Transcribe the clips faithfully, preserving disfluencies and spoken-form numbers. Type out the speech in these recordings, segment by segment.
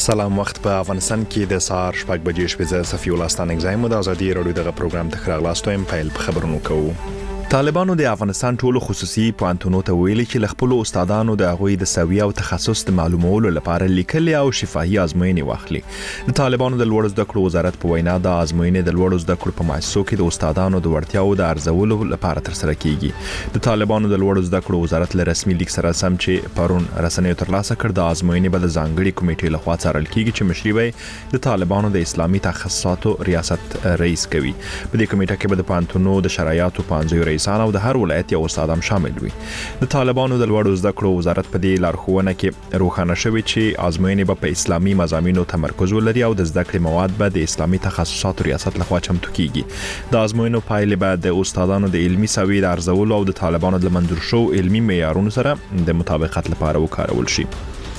سلام وخت په افغانستان کې د سهار شپږ بجې شپږ صفي ولستان اگزایم د ازادي رادیو دغه پروګرام ته خراغلاستو ایم پیل خبرونه کوو. طالبانو د افغانستان ټولو خصوصي پوهنتونونو ته ویلي چې ل خپل استادانو د هغوی د سویه او تخصص د معلومولو لپاره لیکلي او شفاهي ازموینې واخلي. د طالبانو د لوړو زده کړو وزارت په وینا د ازموینې د لوړو زده کړو په مؤسسو کې د استادانو د وړتیاو د ارزولو لپاره ترسره کیږي. د طالبانو د لوړو زده کړو وزارت له رسمي لیک سره سم چې پرون رسنیو ترلاسه کړ د ازموینې به د ځانګړي کمیټې لخوا څارل کیږي چې مشري به د طالبانو د اسلامي تخصصاتو ریاست رئیس کوي. په دې کمیټه کې به د پوهنتونونو د شرایطو پانځه رئیسان او د هر یو استاد هم شامل وي. د طالبانو د لوړو زده کړو وزارت په دې لارښوونه کې روښانه شوی چې ازموینې به په اسلامي مضامینو تمرکز ولري او د زده کړې مواد به د اسلامي تخصصاتو ریاست لخوا چمتو کیږي. د ازموینو پایلې به د استادانو د علمي سویې د ارزولو او د طالبانو د منظور شو علمي معیارونو سره د مطابقت لپاره وکارول شي.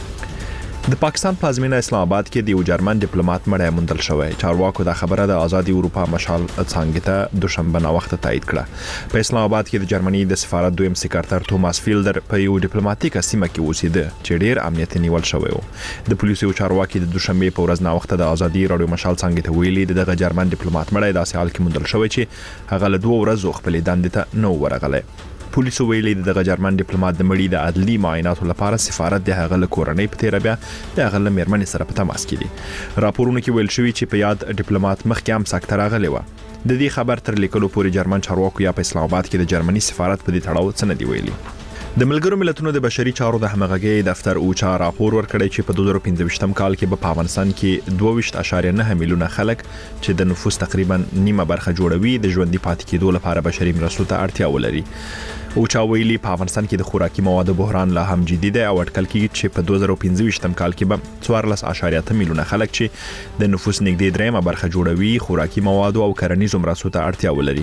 د پاکستان پلازمینه اسلام آباد کې د یو جرمن ډیپلوماټ مړی موندل شوی. چارواکو دا خبره د آزادي اروپا مشال څنګه ته دوشنبه نا وخت تایید کړه. په اسلام آباد کې د جرمني د سفارت دویم سکرټر توماس فیلډر په یو ډیپلوماټیک سیمه کې اوسېده چې ډیر امنیت نیول شوی و. د پولیسو چارواکي د دوشنبه په ورځ نا وخت د آزادي رادیو مشال څنګه ته ویلي دغه جرمن ډیپلوماټ مړی داسې حال کې موندل شوی چې هغه له دوه ورځو خپل دندې ته نو ورغلی. پولیسو ویلي دغه جرمن ډیپلوماټ د مړي د عدلي معایناتو لپاره سفارت د هغه له کورنۍ په تیر بیا د هغه له میرمنې سره په تماس کې دي. راپورونه کې ویل شوی چې په یاد ډیپلوماټ مخکې هم سکتر راغلی و. د دې خبر تر لیکلو پورې جرمن چارواکو یا په اسلام آباد کې د جرمني سفارت په دې تړاو څه نه دی ویلي. د ملګرو ملتونو د بشري چارو د همغږۍ دفتر اوچا راپور ورکړی چې په دوه زره پنځه کال کې په افغانستان کې دوه ویشت اعشاریه نه میلیونه خلک چې د نفوس تقریبا نیمه برخه جوړوي د ژوندۍ پاتې کېدو لپاره بشري مرستو ته اړتیا ولري. اوچا ویلي په افغانستان کې د خوراکي موادو بحران لا هم جدي دی او اټکل کېږي چې په دوه زره پنځه کال کې به څوارلس اعشاریه اته میلیونه خلک چې د نفوس نږدې دریمه برخه جوړوي خوراکي موادو او کرنیزو مرستو ته اړتیا ولري.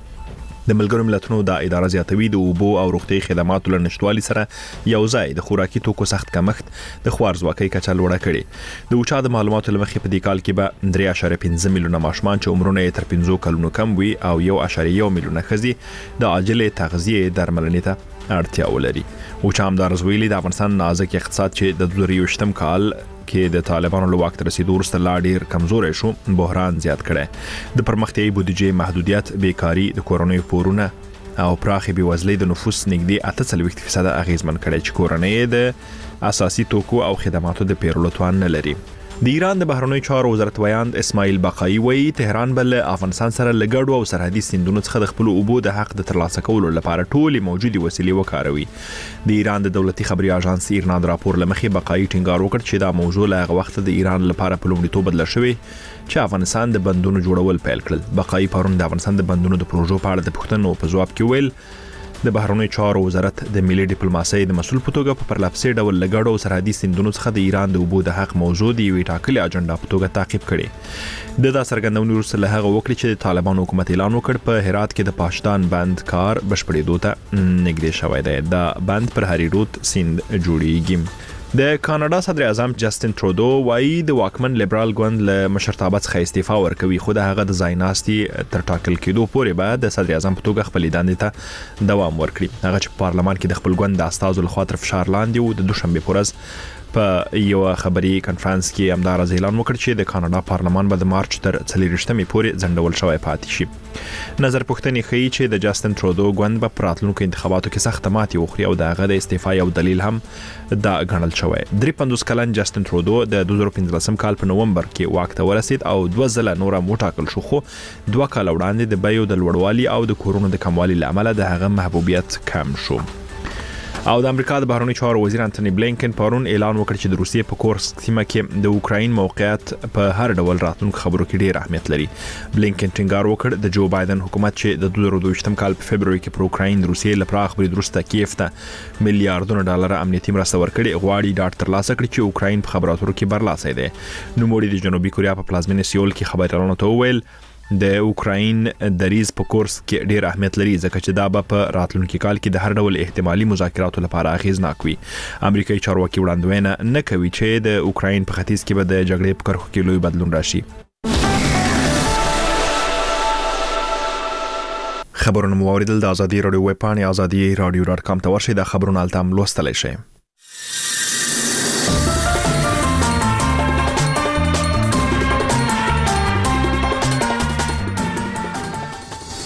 د ملګرو ملتونو د اداره زیاتوي د اوبو او روغتي خدماتو لنشټوالي سره یو ځای د خوراکي توکو سخت کمښت د خوارزواکۍ کچه لوړه کړي. د اوچا د معلوماتو لمخې په دې کال کې به درې اعشاریه پنځه میلیونه ماشومان چې عمرونه یې تر پنځو کلونو کم وي او یو اعشاریه یو میلیونه ښځې د عاجلې تغذیې درملنې ته اړتیا ولري. اوچا همدارس ویلي د افغانستان نازک اقتصاد چې د دوه زره یوویشتم کال کې د طالبانو له واک ته رسیدو وروسته لا ډیر کمزوري شو بحران زیات کړي. د پرمختیایي بودیجې محدودیت بیکاری د کورونیو پورونه او پراخي بېوزلۍ د نفوس نږدې اته څلوېښت فیصد اغیزمن کړي چې کورنۍ د اساسي توکو او خدماتو د پیرلو توان نه لري. د ایران د بهرنیو چارو وزارت ویاند اسماعیل باقایی وایي تهران بل افغانستان سره لګړو او سرحدي سیندونو څخه د خپل اوبو د حق د ترلاسه کولو لپاره ټولې موجودي وسیلې وکاروي. د ایران د دولتي خبري اژانس ایرنا د راپور لمخې باقایی ټینګار وکړ چې دا موضوع له هغه وخت د ایران لپاره په لومړیتوب بدل شوی چې افغانستان د بندونو جوړول پیل کړل. باقایی پرون د افغانستان د بندونو د پروژو په اړه د پوښتنو په ځواب کې ویل د بهرنیو چارو وزارت د ملي ډیپلوماسۍ د مسؤل په توګه په پرلپسې ډول لګړو او سرحدي سیندونو څخه د ایران د اوبو د حق موضوع د یوې ټاکلې اجنډا په توګه تعقیب کړي. د دا څرګندونې وروسته له هغه وکړي چې د طالبانو حکومت اعلان وکړ په هرات کې د پاشدان بند کار بشپړېدو ته نږدې شوی دی. دا بند پر هری رود سیند جوړیږي. د کاناډا صدر اعظم جسټین ترودو وایي د واکمن لیبرال ګوند له مشرتابه څخه استعفا ورکوي خو د هغه د ځای ناستي تر ټاکل کېدو پورې به د صدر اعظم په توګه خپل دندې ته دوام ورکړي. هغه چې په پارلمان کې د خپل ګوند د استازو لخوا تر فشار لاندې و د دوشنبه په ورځ په یو خبري کانفرنس کې همدار اعلان وکړ چې د کاناډا پارلمان به د مارچ تر څلوېښتمې پورې ځنډول شوی پاتې شي. نظر پوښتنې ښیي چې د جسټین ترودو ګوند به په راتلونکو انتخاباتو کې سخت ماتې وخوري او د هغه د استعفا یو دلیل هم دا ګڼل شوی. درې پنځوس کلن جسټین ترودو د دوه زره پنځلسم کال په نومبر کې واک ته ورسید او دوه ځله نور هم وټاکل شو خو دوه کال وړاندې د بیو د لوړوالي او د کورونو د کموالي له امله د هغه محبوبیت کم شو. او د امریکا د بهرنیو چارو وزیر انټونی بلینکن پرون اعلان وکړ چې د روسیې په کورسک سیمه کې د اوکراین موقعیت په هر ډول راتلونکو خبرو کې ډیر اهمیت لري. بلینکن ټینګار وکړ د جو بایدن حکومت چې د دوه زره دوه کال په فبرवरी کې پر اوکراین د روسیې له پراخ برید وروسته کیف ته میلیارډونو ډالر امنیتي مرسته ورکړي غواړي ډاډ ترلاسه کړي چې اوکراین په خبرو اترو کې برلاسي دی. نوموړي د جنوبي کوریا په پلازمینه سیول کې خبريالانو ته وویل د اوکراین دریز په کورس کې ډیر اهمیت لري ځکه چې دا به په راتلونکي کال کې د هر ډول احتمالي مذاکراتو لپاره اغیزناک وي. امریکایي چارواکي وړاندوینه نه کوي چې د اوکراین په ختیځ کې به د جګړې په کرښو کې لوی بدلون راشي. خبرونه مو اوریدل د ازادي رادیو ویب پاڼې ازادي رادیو ډاټ کام ته ورشئ. د خبرونو التم لوستلی شئ.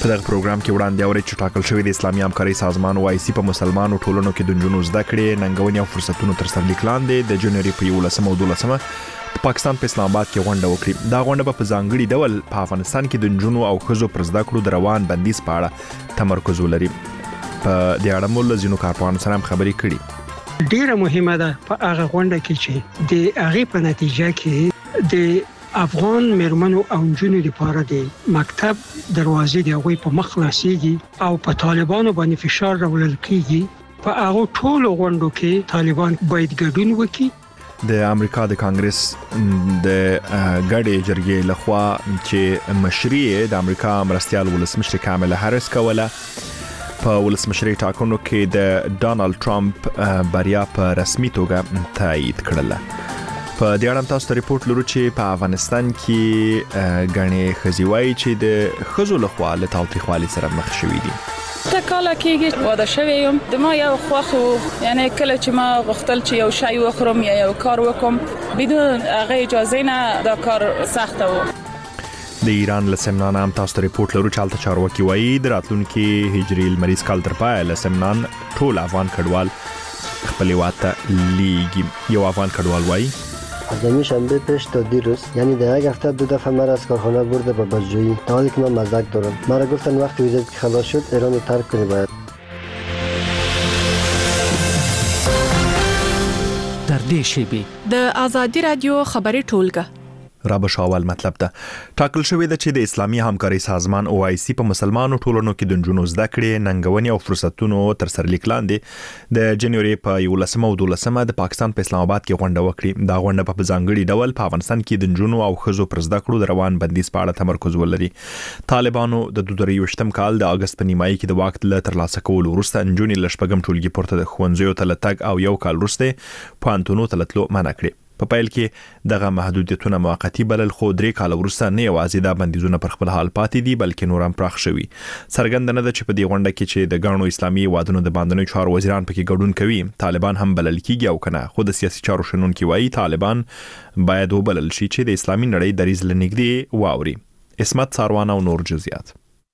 په دغه پروګرام کې وړاندې اوري چې ټاکل شوی د اسلامي همکاري سازمان او آی سی په مسلمانو ټولنو کې د نجونو زده کړې ننګونې او فرصتونو تر سر لیک لاندې د جنوري په یولسمه او دولسمه په پاکستان په اسلام آباد کې غونډه وکړي. دا غونډه په ځانګړي ډول په افغانستان کې د نجونو او ښځو پر زده کړو د روان بندیز په اړه تمرکز ولري. په دې اړه مو له ځینو کارپوهانو سره هم خبرې کړي. ډیره مهمه ده په هغه غونډه کې چې د هغې په نتیجه کې د افغان مېرمنو او نجونو لپاره د مکتب دروازې د هغوی په مخ خلاصېږي او په طالبانو باندې فشار راوړل کېږي. په هغو ټولو غونډو کې طالبان باید ګډون وکړي. د امریکا د کانګرس د ګډې جرګې لخوا چې مشري د امریکا مرستیال ولسمشر کاملا هریس کوله په ولسمشري ټاکنو کې د ډانلډ ټرمپ بریا په رسمي توګه تایید کړله. په دې اړه تاسو ته ریپورت لرو چې په افغانستان کې غني خزیوای چې د خزو لخوا له تاوتریخوالي سره مخ شوې دي. تا کاله کېږي واده شوی یم د ما یو خوخو یعنی کله چې ما غوښتل چې یو شی وخورم یا یو کار وکم بدون هغه اجازه نه دا کار سخت و. د ایران له سمنان هم تاسو ته ریپورت لرو چې حالت چارواکي وایي د راتلونکي هجري المریض کال تر پای له سمنان ټول افغان کډوال خپل واته لیږي. یو افغان کډوال وایي از دمی شنبه پیش تا دیروز یعنی در یک هفته دو دفعه مرا از کارخانه برده به بازجویی در حالی که من مزدک دارم. مرا گفتن وقتی ویزت که خلاص شد ایران رو ترک کنی باید. در دې شیبه د آزادی رادیو خبري ټولګه را بشاول مطلب ده ټاکل شوی ده چې د اسلامي همکاري سازمان او آی سی په مسلمانو ټولنو کې د نجونو زده کړې ننګونې او فرصتونو تر سر لیک لاندې د جنوري په یولسمه او دولسمه د پاکستان په اسلام آباد کې غونډه وکړي. دا غونډه په ځانګړي ډول په افغانستان کې د نجونو او ښځو پر زده کړو د روان بندیز په اړه تمرکز ولري. طالبانو د دوه زره یوویشتم کال د اگست په نیمایي کې د واک له ترلاسه کولو وروسته نجونې له شپږم ټولګي پورته د ښوونځیو ته لتګ او یو کال وروسته پوهنتونونو ته تللو منع کړي. په پیل کې دغه محدودیتونه موقتی بلل خو درې کال وروسته نه یوازې دا بندیزونه پر خپل حال پاتې دي بلکې نور هم پراخ شوي. څرګند نه ده چې په دې غونډه کې چې د ګڼو اسلامي هیوادونو د باندنیو چارو وزیران پکې ګډون کوي طالبان هم بلل کیږي او کنه. خو د سیاسي چارو شنونکي وایي طالبان باید وبلل شي چې د اسلامي نړۍ دریځ لنګدي واوري. اسمت ساروان او نور جزئیات.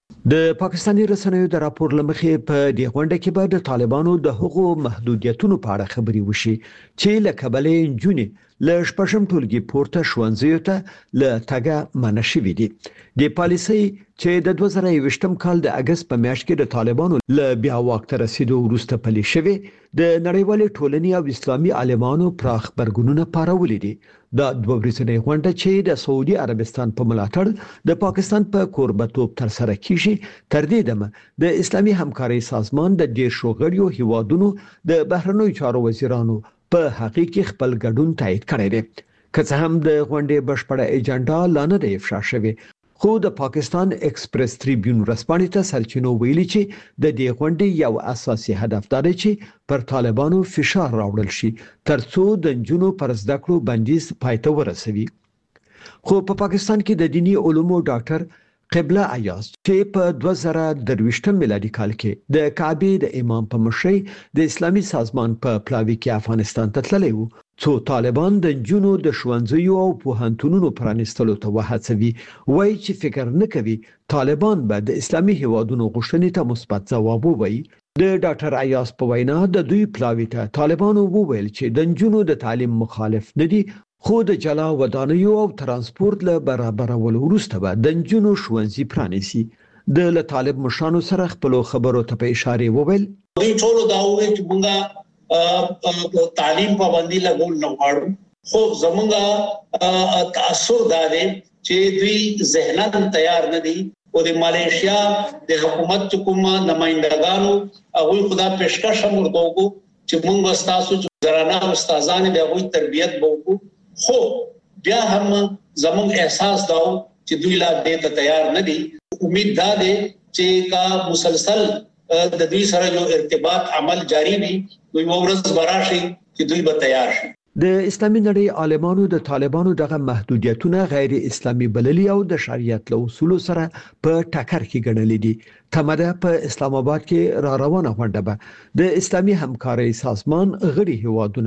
د پاکستاني رسنیو د راپور لمخې په دې غونډه کې به د طالبانو د حقوقو محدودیتونو په اړه خبري وشي چې له کبلې جونې له شپږم ټولګي پورته ښوونځیو ته له تګه منع شوې دي. د پالیسي چې د دوه زره یوویشتم کال د اگست په میاشت کې د طالبانو له بیا واک ته رسیدو وروسته پلي شوې د نړیوالې ټولنې او اسلامي عالمانو پراخ برګونونه پارولې دي. دا دوه ورځنۍ غونډه چې د سعودي عربستان په ملاتړ د پاکستان په کوربتوب تر سره کیږي تر دې دمه د اسلامي همکاري سازمان د ډیر شوغړیو هیوادونو د بهرنیو چارو وزیرانو په حقیقي خپل ګډون تایید کړی دی. که څه هم د غونډې بشپړه ایجنډا لا نه دی افشا شوې خو د پاکستان ایکسپریس ټریبیون رسپانې ته سرچینو ویلي چې د دې غونډې یو اساسي هدف دا دی چې پر طالبانو فشار راوړل شي ترڅو د نجونو پر زده کړو بندیز پای ته ورسوي. خو په پا پاکستان کې د دینی علومو ډاکټر قبله ایاز چې په دوه زره درویشتم میلادي کال کې د کعبه د امام په مشرۍ د اسلامي سازمان په پلاوي کې افغانستان ته تللی وو څو طالبان د جنونو د ښوونځیو او پوهنتونونو پرانیستلو ته وهڅوي. وایي چې فکر نه کوي طالبان به د اسلامي هیوادونو غوښتنې ته مثبت ځواب ووایي. د ډاکټر ایاز په وینا د دوی پلاوي ته طالبانو وویل چې د جنونو د تعلیم مخالف نه دي خو د جلا ودانیو او ترانسپورت له برابرولو وروسته به د جنونو ښوونځي پرانیسي. د له طالب مشرانو سره خپل خبرو ته په اشاره وویل دوی ټول دا وایي چې موږ تعلیم پابندي لګول نه غواړو خو زمونږ تاثر دا دی چې دوی ذهناً تیار نه دي او د ماليشیا د حکومت کوم نمائندګانو هغه خدا پیشکش هم ورکوي چې موږ تاسو چې زرانه استادان د هغه تربيت وکړو خو بیا هم زمونږ احساس داو چې دوی لا دې ته تیار نه دي. امید دا دی چې کا مسلسل د دوی سره یو ارتباط عمل جاری وي دوی ورځ براشي چې دوی به تیار شي. د اسلامي نړۍ عالمانو د طالبانو دغه محدودیتونه غیر اسلامي بللي او د شریعت له اصولو سره په ټکر کې ګڼلې دي. تمده په اسلام آباد کې را روانه غونډه به د اسلامي همکارۍ سازمان غړي هیوادونه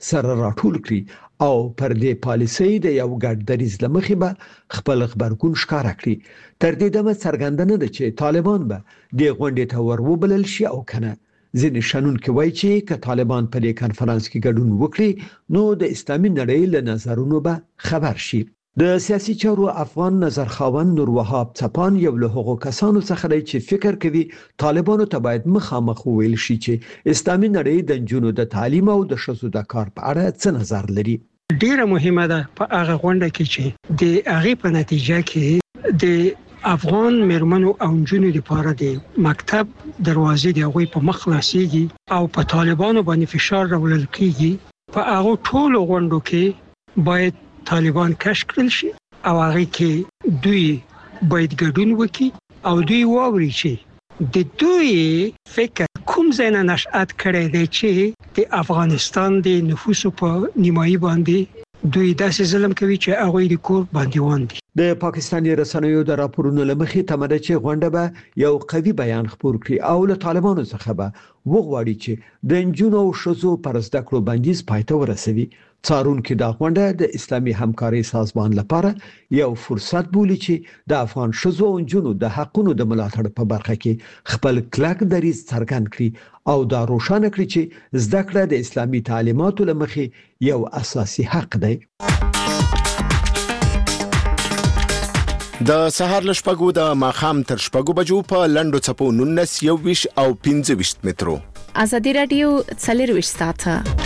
سره راټول کړي او پر دې پالیسۍ د یو ګډ دریځ لمخې به خپل خبرګون ښکارا کړي. تر دې دمه څرګنده ده چې طالبان به د غونډې ته وروبلل شي او کنه. ځینې شنونکي وایي چې که طالبان په دې کنفرانس کې ګډون وکړي نو د اسلامي نړۍ له نظرونو به خبر شي. د سیاسي چارو افغان نظرخواند نور وهاب څپان یو له هغو کسانو څخه دی چې فکر کوي طالبانو ته باید مخامخ وویل شي چې اسلامي نړۍ د نجونو د تعلیم او د ښځو د کار په اړه څه نظر لري. ډیره مهمه ده په هغه غونډه کې چې د هغه په نتیجه کې د افغان مرمنو او نجونو لپاره د مکتب دروازې د هغوی په مخ خلاصيږي او په طالبانو باندې فشار راوړل کیږي. په هغه ټولو غونډو کې باید طالبان کش کړل شي او هغه کې دوی باید ګډون وکړي او دوی واوري چې د دوی فکر کوم ځای نه نشأت کړی دی چې د افغانستان د نفوسو په نیمایي باندې دوی داسې ظلم کوي چې هغه د کور باندې دي. د پاکستاني رسنیو د راپورونو لمخې تمره چې غونډه به یو قوي بیان خپور کړي او له طالبانو څخه به وغواړي چې د نجونو او ښځو پر زده کړو بندیز پای ته ورسوي. څارونکو دا غونډه د اسلامي همکارۍ سازمان لپاره یو فرصت بولي چې د افغان ښځو او نجونو د حقونو د ملاتړ په برخه کې خپل کلک دریځ څرګند کړي او دا روښانه کړي چې زده کړه د اسلامي تعلیماتو لمخې یو اساسي حق دی. د سهار لشپګو د ماخام تر شپګو بجو په لندو چپو نونس یو ویش او پنځه ویش مترو. ازادي رادیو څلور ویش ساعته.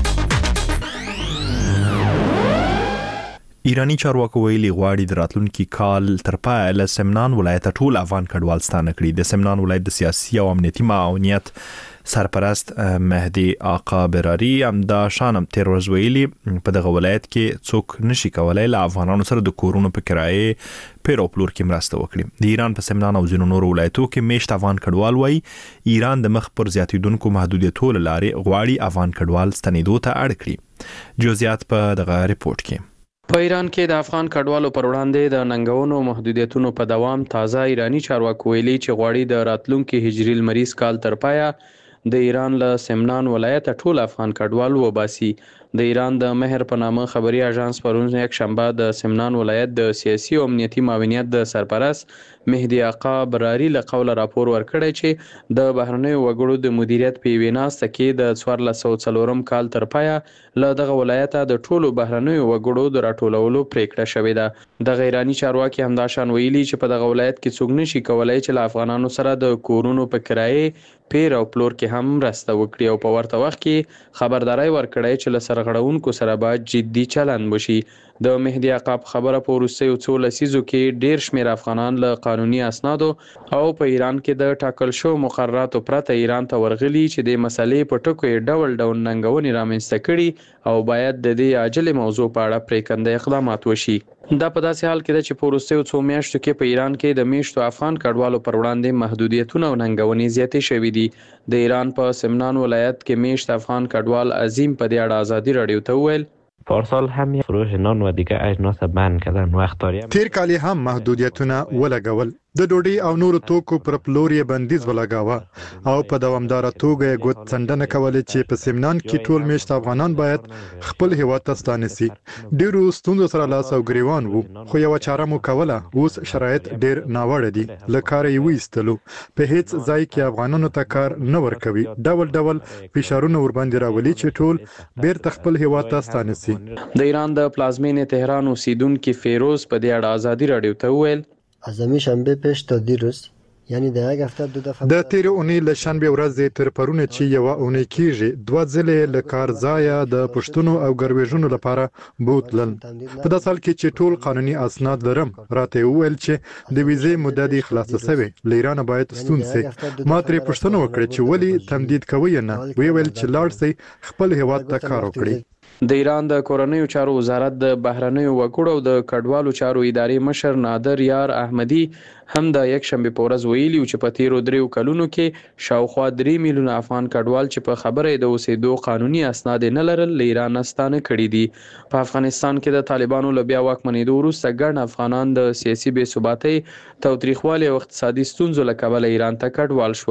ایرانی چارواکو ویلي غواړي د راتلونکي کال تر پایه له سمنان ولایت ټول افغان کډوال ستانه کړي. د سمنان ولایت د سیاسي او امنیتي معاونیت سرپرست مهدي آقا براری هم دا شانم تیر ورځ ویلي په دغه ولایت کې څوک نشي کولای له افغانانو سره د کورونو په کرایې پیرو پلور کې مرسته وکړي. د ایران په سمنان او ځینو نورو ولایتو کې میشت افغان کډوال وایي ایران د مخ پر زیاتیدونکو محدودیتونو لارې غواړي افغان کډوال ستنېدو ته اړ کړي. جزئیات په دغه ریپورت کې. په ایران کې د افغان کډوالو پر وړاندې د ننګونو محدودیتونو په دوام تازه ایرانی چارواکو ویلي چې غواړي د راتلونکي هجري لمریز کال تر پایه د ایران له سمنان ولایت ټول افغان کډوال وباسي. د ایران د مهر په نامه خبري اژانس پرون یک شنبه د سمنان ولایت د سیاسي او امنیتي معاونیت د سرپرست مهدي آقا براری له قوله راپور ورکړی چې د بهرنیو وګړو د مدیریت په ویناسته کې د څوارلس سوه څلورم کال تر پایه له دغه ولایت د ټولو بهرنیو وګړو د راټولولو پریکړه شوې ده. د ایرانی چارواکي همداشان ویلي چې په دغه ولایت کې څوک نشي کولای چې له افغانانو سره د کورونو په کرایې پیر او پلور کې هم مرسته وکړي او په ورته وخت کې خبرداري ورکړی چې له سرغړونکو سره باید جدي چلند وشي. د مهدي آقا خبره په وروستیو څو لسیزو کې ډیر شمیر افغانان له قانوني اسنادو او په ایران کې د ټاکل شو مقرراتو پرته ایران ته ورغلي چې د مسلې په ټکو ډول ډول ننګونې رامنځته کړي او باید د دې عاجل موضوع په اړه پریکنده اقدامات وشي. دا په داسې حال کې ده چې په وروستیو څو میاشتو کې په ایران کې د میشتو افغان کډوالو پر وړاندې محدودیتونه او ننګونې زیاتې شوې دي. د ایران په سمنان ولایت کې میشت افغان کډوال عظیم په دې اړه ازادي رادیو ته وویل پارسال هم فروش نان و دیگه اجناس بند کردن و اختاری تیر کالی هم محدودیتونه ولګول د ډوډۍ او نورو توکو پر پلور یې بندیز ولګاوه او په دوامداره توګه یې ګوت څنډنه کولې چې په سمنان کې ټول میشت افغانان باید خپل هیواد ته ستانه سي. ډیرو ستونزو سره لاس او ګریوان وو خو یو چاره مو کوله. اوس شرایط ډیر ناوړه دي. له کاره یې وایستلو په هیڅ ځای کې افغانانو ته کار نه ورکوي. ډول ډول فشارونه ورباندې راولي چې ټول بیرته خپل هیواد ته ستانه سي. د ایران د پلازمینې تهران اوسیدونکو فیروز په دې اړه ازادي رادیو ته وویل از شنبه پیش تا دیروز یعنی د هغه هفته دو دفعه د تیر اونۍ له شنبه ورځې تر پرونه چې یو اونۍ کېږي دوه ځلې له کار ځایه د پښتنو او ګرویژنو لپاره بوتلل. په داسې حال کې چې ټول قانوني اسناد لرم راته وویل چې د ویزې مدت یې خلاصه شوې. له ایران باید ستون سي. ما ترې پوښتنه وکړه چې ولې تمدید کوي نه. ویل چې لاړ سي خپل هیواد ته کار وکړي. د ایران د کورنیو چارو وزارت د بهرنیو وګړو او د کډوالو چارو ادارې مشر نادر یار احمدی هم د یک شنبه په ورځ ویلي چې په تیرو دریو کلونو کې شاوخوا درې میلیونه افغان کډوال چې په خبره د اوسېدو قانوني اسناد نه لرل له ایران ستانه کړي دي. په افغانستان کې د طالبانو له بیا واکمنېدو وروسته ګڼ افغانان د سیاسي بې ثباتۍ، تاوتریخوالي او اقتصادي ستونزو له کبله ایران ته کډوال شول.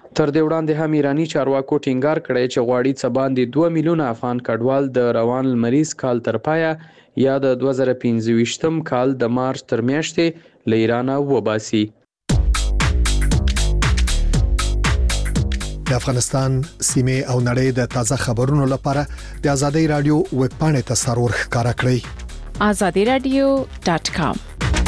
تر دې وړاندې هم ایرانی چارواکو ټینګار کړی چې غواړي څه باندې دوه میلیونه افغان کډوال د روان لمریز کال تر پایه یا د دوه زره پنځه ویشتم کال د مارچ تر میاشتې له ایرانه وباسي. د افغانستان سیمه او نړۍ د تازه خبرونو لپاره د ازادي رادیو ویب پاڼې ته سرور ښکارا کړئ azadi radio dot com.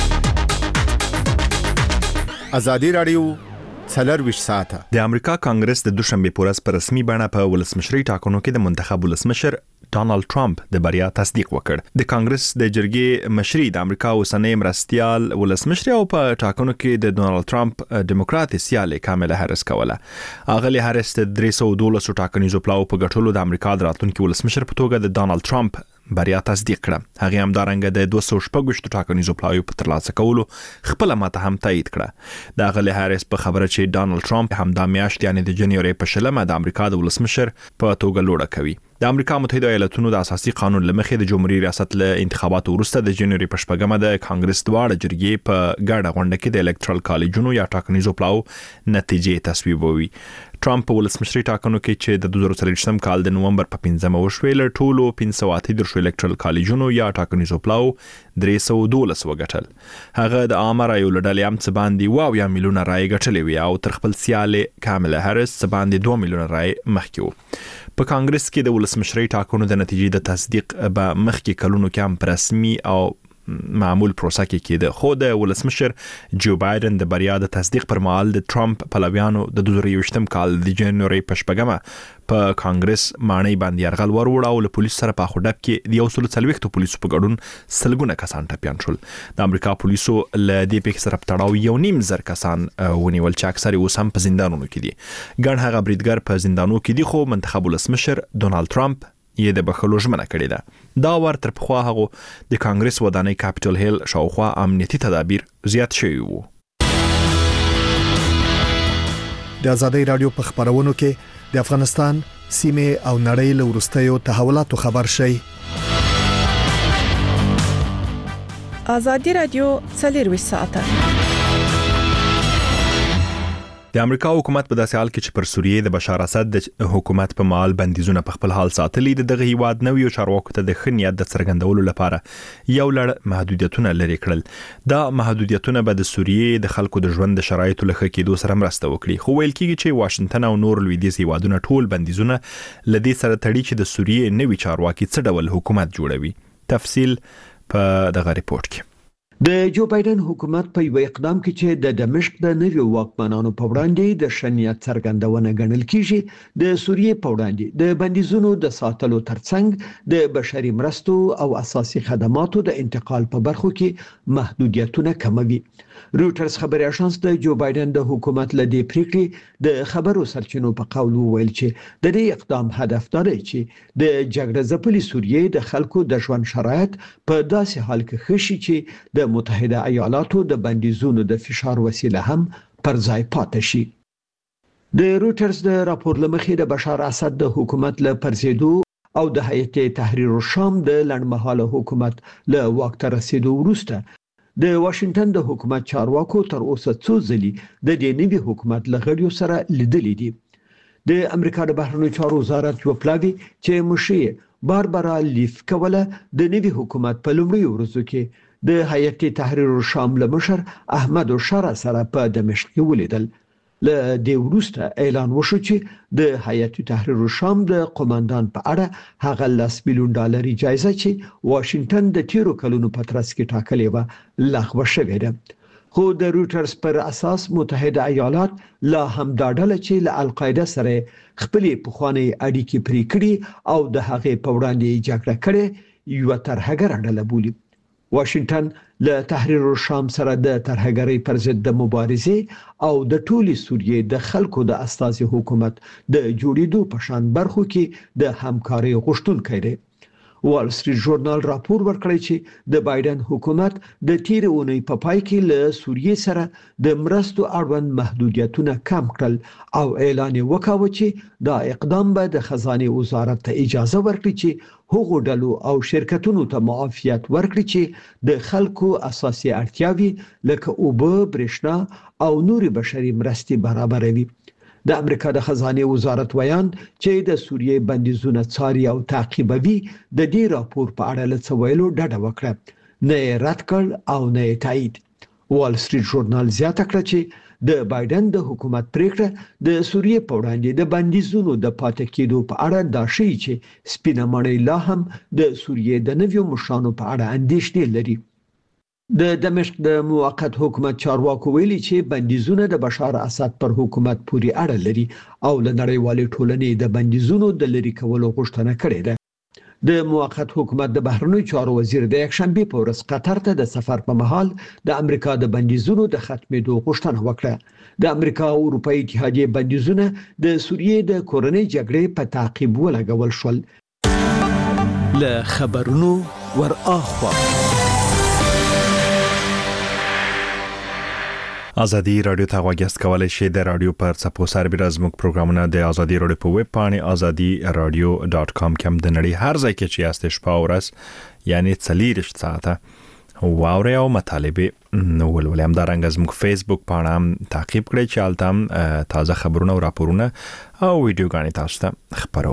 ازادي رادیو څلور ویشت ساعته. د امریکا کانګرس د دوشنبه په ورځ په رسمي بڼه په ولسمشري ټاکنو کې د منتخب ولسمشر ډونالد ټرمپ د بریا تصدیق وکړ. د کانګرس د جرګې مشري د امریکا اوسنۍ مرستيال ولسمشر او په ټاکنو کې د ډونالد ټرمپ ډیموکرات سیاله کامله هریس کوله. اغلی هریس د درې سوه او دولس ټاکنیزو پلاو په ګټلو د امریکا د راتلونکي ولسمشر په توګه د ډونالد ټرمپ بریا تصدیق کړه. هغه هم دارنګ د دوه سوه شپږ ټاکنیزو پلاو په ترلاسه کولو خپل ماته هم تایید کړه. د اغلی هریس په خبره چې ډونالد ټرمپ هم د میاشتې یعنی د جنوري په شلمه د امریکا د ولسمشر په توګه لوړه کوي. د امریکا متحده ایالاتونو د اساسي قانون لمخې د جمهوریت ریاست له انتخاباتو وروسته د جنوري په شپږمه د کانګرس دواړه جرګې په ګډه غونډه کې د الکترال کالجونو یا ټاکنیزو پلاو نتیجې تصویبوي. ټرمپ په ولسمشري ټاکنو کې چې د دوه زره څلوېښتم کال د نومبر په پنځمه وشوې له ټولو پنځه سوه اته دېرش الکترال کالجونو یا ټاکنیزو پلاو درې سوه او دولس وګټل. هغه د عامه رایو له ډلې هم څه باندې اوه اویا میلیونه رایې ګټلې وې او تر خپل سیالې کامله هریس څه باندې دوه میلیونه رایې مخکې وو. په کانګرس کې د ولسمشري ټاکنو د نتیجې د تصدیق به مخکې کلونو کې هم رسمي او معمول پروسه کې کېده. خو د ولسمشر جو بایدن د بریا د تصدیق پر مهال د ټرمپ پلویانو د دوه زره یوویشتم کال د جنوري په شپږمه په کانګرس مانۍ باندې يرغل وروړ او له پولیس سره په خډک کې د یو سل څلوېښت پولیسو په ګډون سلګونه کسان ټپيان شول. د امریکا پولیسو له دې پیښې سره په تړاو یو نیم زر کسان ونیول چې اکثر اوس هم په زندانونو کې دي. ګڼ هغه بریدګر په زندانونو کې دي خو منتخب ولسمشر ډونالد ټرمپ یې د بخښلو ژمنه کړې ده. دا ور تر پخوا هغه د کانګرس ودانۍ کاپټل هیل شاوخوا امنیتي تدابیر زیات شوي وو. د ازادي رادیو په خبرونو کې د افغانستان سیمه او نړۍ له وروستیو تحولاتو خبر شي. ازادي رادیو څلور ویشت ساعته. د امریکا حکومت په داسې حال کې چې پر سوریې د بشار اسد د حکومت په مال بندیزونه په خپل حال ساتلي د دغه هیواد نویو چارواکو ته د خنیت د څرګندولو لپاره یو لړ محدودیتونه لري کړل. دا محدودیتونه به د سوریې د خلکو د ژوند د شرایطو له ښه کېدو سره مرسته وکړي. خو ویل کېږي چې واشنگټن او نور لویدیځ هیوادونه ټول بندیزونه لدې سره تړي چې د سوریې نوي چارواکي څه ډول حکومت جوړوي. تفصیل په دغه ریپورت کې. د جو بایدن حکومت په یو اقدام کې چې د دمشق د نویو واکمنانو په وړاندې د شنیت څرګندونه ګڼل کیږي د سوریې په وړاندې د بندیزونو د ساتلو ترڅنګ د بشري مرستو او اساسي خدماتو د انتقال په برخو کې محدودیتونه کموي. روټرز خبري اژانس د جو بایدن د حکومت له دې پریکړې د خبرو سرچینو په قول وویل چې د دې اقدام هدف دا دی چې د جګړه ځپلې سوریې د خلکو د ژوند شرایط په داسې حال کې ښه شي چې د متحده ایالاتو د بندیزونو د فشار وسیله هم پر ځای پاتې شي. د روټرز د راپور لمخې د بشار اسد د حکومت له پرزیدو او د هیئت تحریر الشام د لړمحاله حکومت له واک ته رسیدو وروسته د واشنگټن د حکومت چارواکو تر اوسه څو ځلې د دې نوي حکومت لغړیو سره لیدلې دي. د امریکا د بهرنیو چارو وزارت یو پلاوی چې مشیر باربرا لیف کوله د نوي حکومت په لومړي ورځو کې د هیئت تحریر الشام له مشر احمد شارع سره په دمشق کې ولیدل. له دې وروسته اعلان وشو چې د هیئت تحریر الشام د قوماندان په اړه هغه لس میلیون ډالر جایزه چې واشنگټن د تیرو کلونو په ترڅ کې ټاکلې و لغوه شوې ده. خو د روټرز پر اساس متحده ایالات لا هم دا ډله چې له القاعده سره خپلې پخوانۍ اړیکې پرې کړې او د هغې په وړاندې جګړه کړې یو ترهګره ډله بولي. واشنگټن له تحریر الشام سره د ترهګرۍ پر ضد د مبارزې او د ټولي سوریې د خلکو د استازي حکومت د جوړېدو په شان برخو کې د همکارۍ غوښتونکی دی. وال سټریټ ژورنال راپور ورکړی چې د بایدن حکومت د تیر اونۍ په پا پای کې له سوریې سره د مرستو اړوند محدودیتونه کم کړل او اعلان وکاوه چې دا اقدام به د خزانه وزارت ته اجازه ورکړي چې هغو ډلو او شرکتونو ته معافیت ورکړي چې د خلکو اساسي اړتیاوې لکه اوبه، برېښنا او نورې بشري مرستې برابروي. د امریکا د خزانه وزارت ویان چې د سوریې بندیزونه څاري او تعقیبوي د دې راپور په اړه له څویلو ډډه وکړه، نه رد کړ او نه تایید. وال سټریټ ژورنال زیاته کړه چې د بایدن د حکومت پریکړه د سوریې په وړاندې د بندیزونو د پاتې کېدو په اړه دا شی چې سپینه مړی لا هم د سوریې د نویو مشرانو په اړه اندېښنې لري. د دمشق د موقت حکومت چارواکو ویلي چې بندیزونه د بشار اسد پر حکومت پورې اړه لري او له نړیوالې ټولنې د بندیزونو د لرې کولو غوښتنه کړې ده. د موقت حکومت د بهرنیو چارو وزیر د یکشنبه په ورځ قطر ته د سفر په مهال د امریکا د بندیزونو د ختمېدو غوښتنه وکړه. د امریکا او اروپאי اتحادیې بندیزونه د سوریې د کورنۍ جګړې په تعقیب ولګول شول. له خبرونو ور اخوا ازادي رادیو ته غوږیاست کولای شئ د رادیو پر څپو سربېره زموږ پروګرامونه د ازادي رادیو په ویب پاڼې ازادي رادیو ډاټ کام کې هم د نړۍ هر ځای کې چې یاست شپه او ورځ یعنی څلېرویشت ساعته واورئ او مطالبې ولولئ. همدارنګه زموږ فیسبوک پاڼه هم تعقیب کړئ چې هلته هم تازه خبرونه او راپورونه او ویډیوګانې تاسو ته خپروو.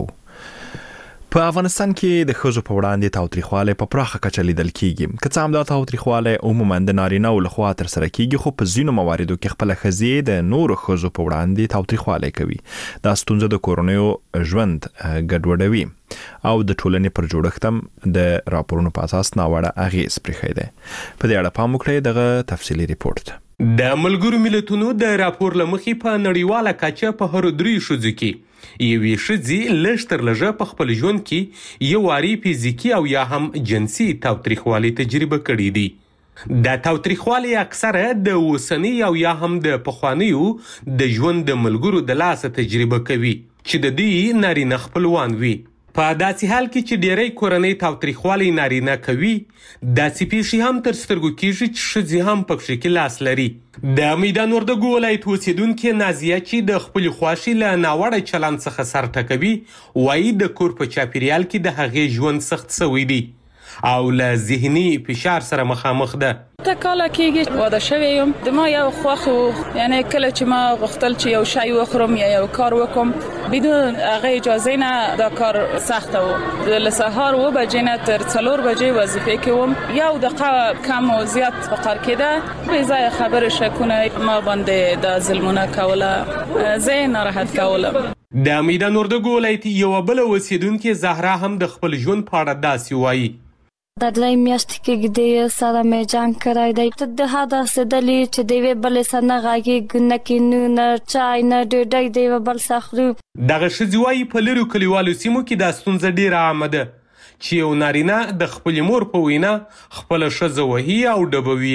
په افغانستان کې د ښځو په وړاندې تاوتریخوالی په پراخه کچه لیدل کیږي. که څه هم دا تاوتریخوالی عموما د نارینه‌و لخوا ترسره کیږي، خو په ځینو مواردو کې خپله ښځې د نورو ښځو په وړاندې تاوتریخوالی کوي. دا ستونزه د کورنیو ژوند ګډوډوي او د ټولنې پر جوړښت هم د راپورونو په اساس ناوړه اغېز پرېښی دی. په دې اړه پام وکړئ دغه تفصیلي ریپورت. د ملګرو ملتونو د راپور له مخې په نړیواله کچه په هر درې ښځو کې یوې ښځې لږ تر لږه په خپل ژوند کې یو واري فزیکي او یا هم جنسي تاوتریخوالی تجربه کړی دی. دا تاوتریخوالی اکثره د اوسنی او یا هم د پخوانیو د ژوند د ملګرو د لاسه تجربه کوي چې د دې نارینه خپلوان وي. په داسې حال کې چې ډېری کورنۍ تاوتریخوالی نارینه کوي، داسې پیښې هم تر سترګو کېږي چې ښځې هم پکې کې لاس لري. د میدان وردګو ولایت اوسېدونکې نازیه چې د خپلې خوښې له ناوړه چلند څخه سر ټکوي، وایي د کور په چاپیریال کې د هغې ژوند سخت سوی دی او له ذهني فشار سره مخامخ ده. ته کاله کېږي واده شوی یم، د ما یو خوښ و، یعنی کله چې ما غوښتل چې یو شی وخورم یا یو کار وکم بدون هغه اجازه نه، دا کار سخته و. له سهار اوه بجې نه تر څلور بجې وظیفې کې وم، یو دقیقه کم و زیات فقر کېده، بې ځایه خبرې شکونه ما باندې د ظلمونه کوله، زه یې ناراحت کولم. د میدان وردګو ولایت یوه بله اوسېدونکې زهرا هم د خپل ژوند په اړه داسې وایي. د درې میاشتې کې د سره مې جنګ کړی دی. ته د هدا سدلی چې د وی بل سره غاږی نه کینو نه چای نه ډوډۍ دی بل سخرو. دغه ښځې وایي په لرو کلیوالو سیمو کې دا ستونزه ډېره عامه ده چې یو نارینه د خپلې مور په وینا خپله ښځه وهي او ډبوي.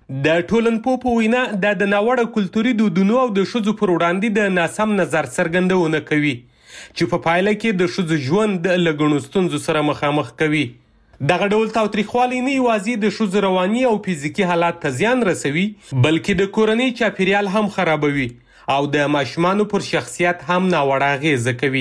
د ټولنپوه په وینا دا د ناوړه کلتوري دودونو او د ښځو پر وړاندې د ناسم نظر څرګندونه کوي چې په پایله کې د ښځو ژوند له ګڼو ستونزو سره مخامخ کوي. دغه ډول تاوتریخوالی نه یوازې د ښځو رواني او فزیکي حالات ته زیان رسوي، بلکې د کورنۍ چاپیریال هم خرابوي او د ماشومانو پر شخصیت هم ناوړه اغېزه کوي.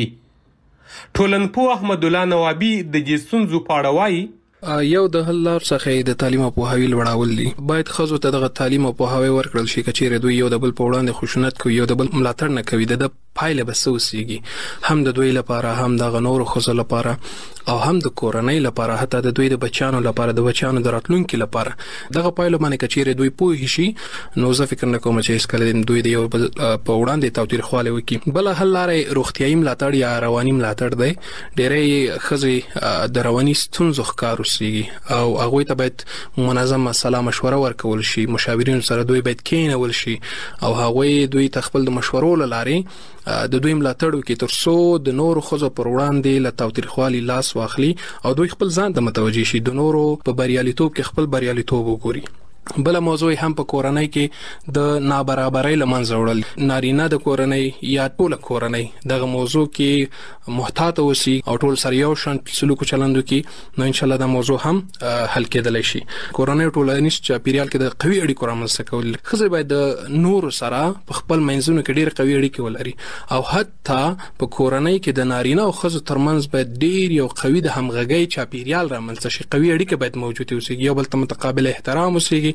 ټولنپوه احمد الله نوابي د دې ستونزو په اړه وایي. یو د حل لار څخه د تعلیم او پوهاوي لوړول دي. باید ښځو ته دغه تعلیم او پوهاوی ورکړل شي، که چیرې دوی یو د بل په وړاندې خشونت کوي، یو د بل ملاتړ نه کوي، د پایله به څه وسیږي، هم د دوی لپاره، هم د نورو ښځو لپاره او هم د کورنۍ لپاره، حتی د دوی د بچیانو لپاره، د بچیانو د راتلونکي لپاره. دغه پایله باندې که چیرې دوی پوه شي، نو زه فکر نه کوم چې هیڅکله دوی د یو بل په وړاندې تاوتریخوالی وکړي. بله حل لاره روغتیایي ملاتړ یا رواني ملاتړ دی. ډېری ښځې د رواني ستونزو ښکار اوسېږي او هغوی ته باید منظمه سلا مشوره ورکول شي. مشاورینو سره دوی باید کېنول شي او هغوی دوی ته خپل د مشورو له لارې د دوی ملاتړ وکړي تر څو د نورو ښځو پر وړاندې له تاوتریخوالي لاس واخلي او دوی خپل ځان ته متوجه شي، د نورو په بریالیتوب کې خپل بریالیتوب وګوري. بل موضوع هم په کورنۍ کې د نابرابرۍ لمنځه وړل. نارینه د کورنۍ یا ټول کورنۍ دغه موضوع کې محتاط اوسي او ټول سره یو شان سلوک چلند وکړي، نو ان شاء الله دا موضوع هم حل کېدلی شي. کورنۍ ټولنیز چاپیریال کې د قوي اړیکو رامنځته کول. ښځې باید د نورو سره په خپل منځونو کې ډېر قوي اړیکې ولري او حتی په کورنۍ کې د نارینه او ښځو ترمنځ باید ډېر یو قوي د همغږۍ چاپیریال رامنځته شي. قوي اړیکې باید موجودې اوسېږي، یو بل ته متقابل احترام اوسېږي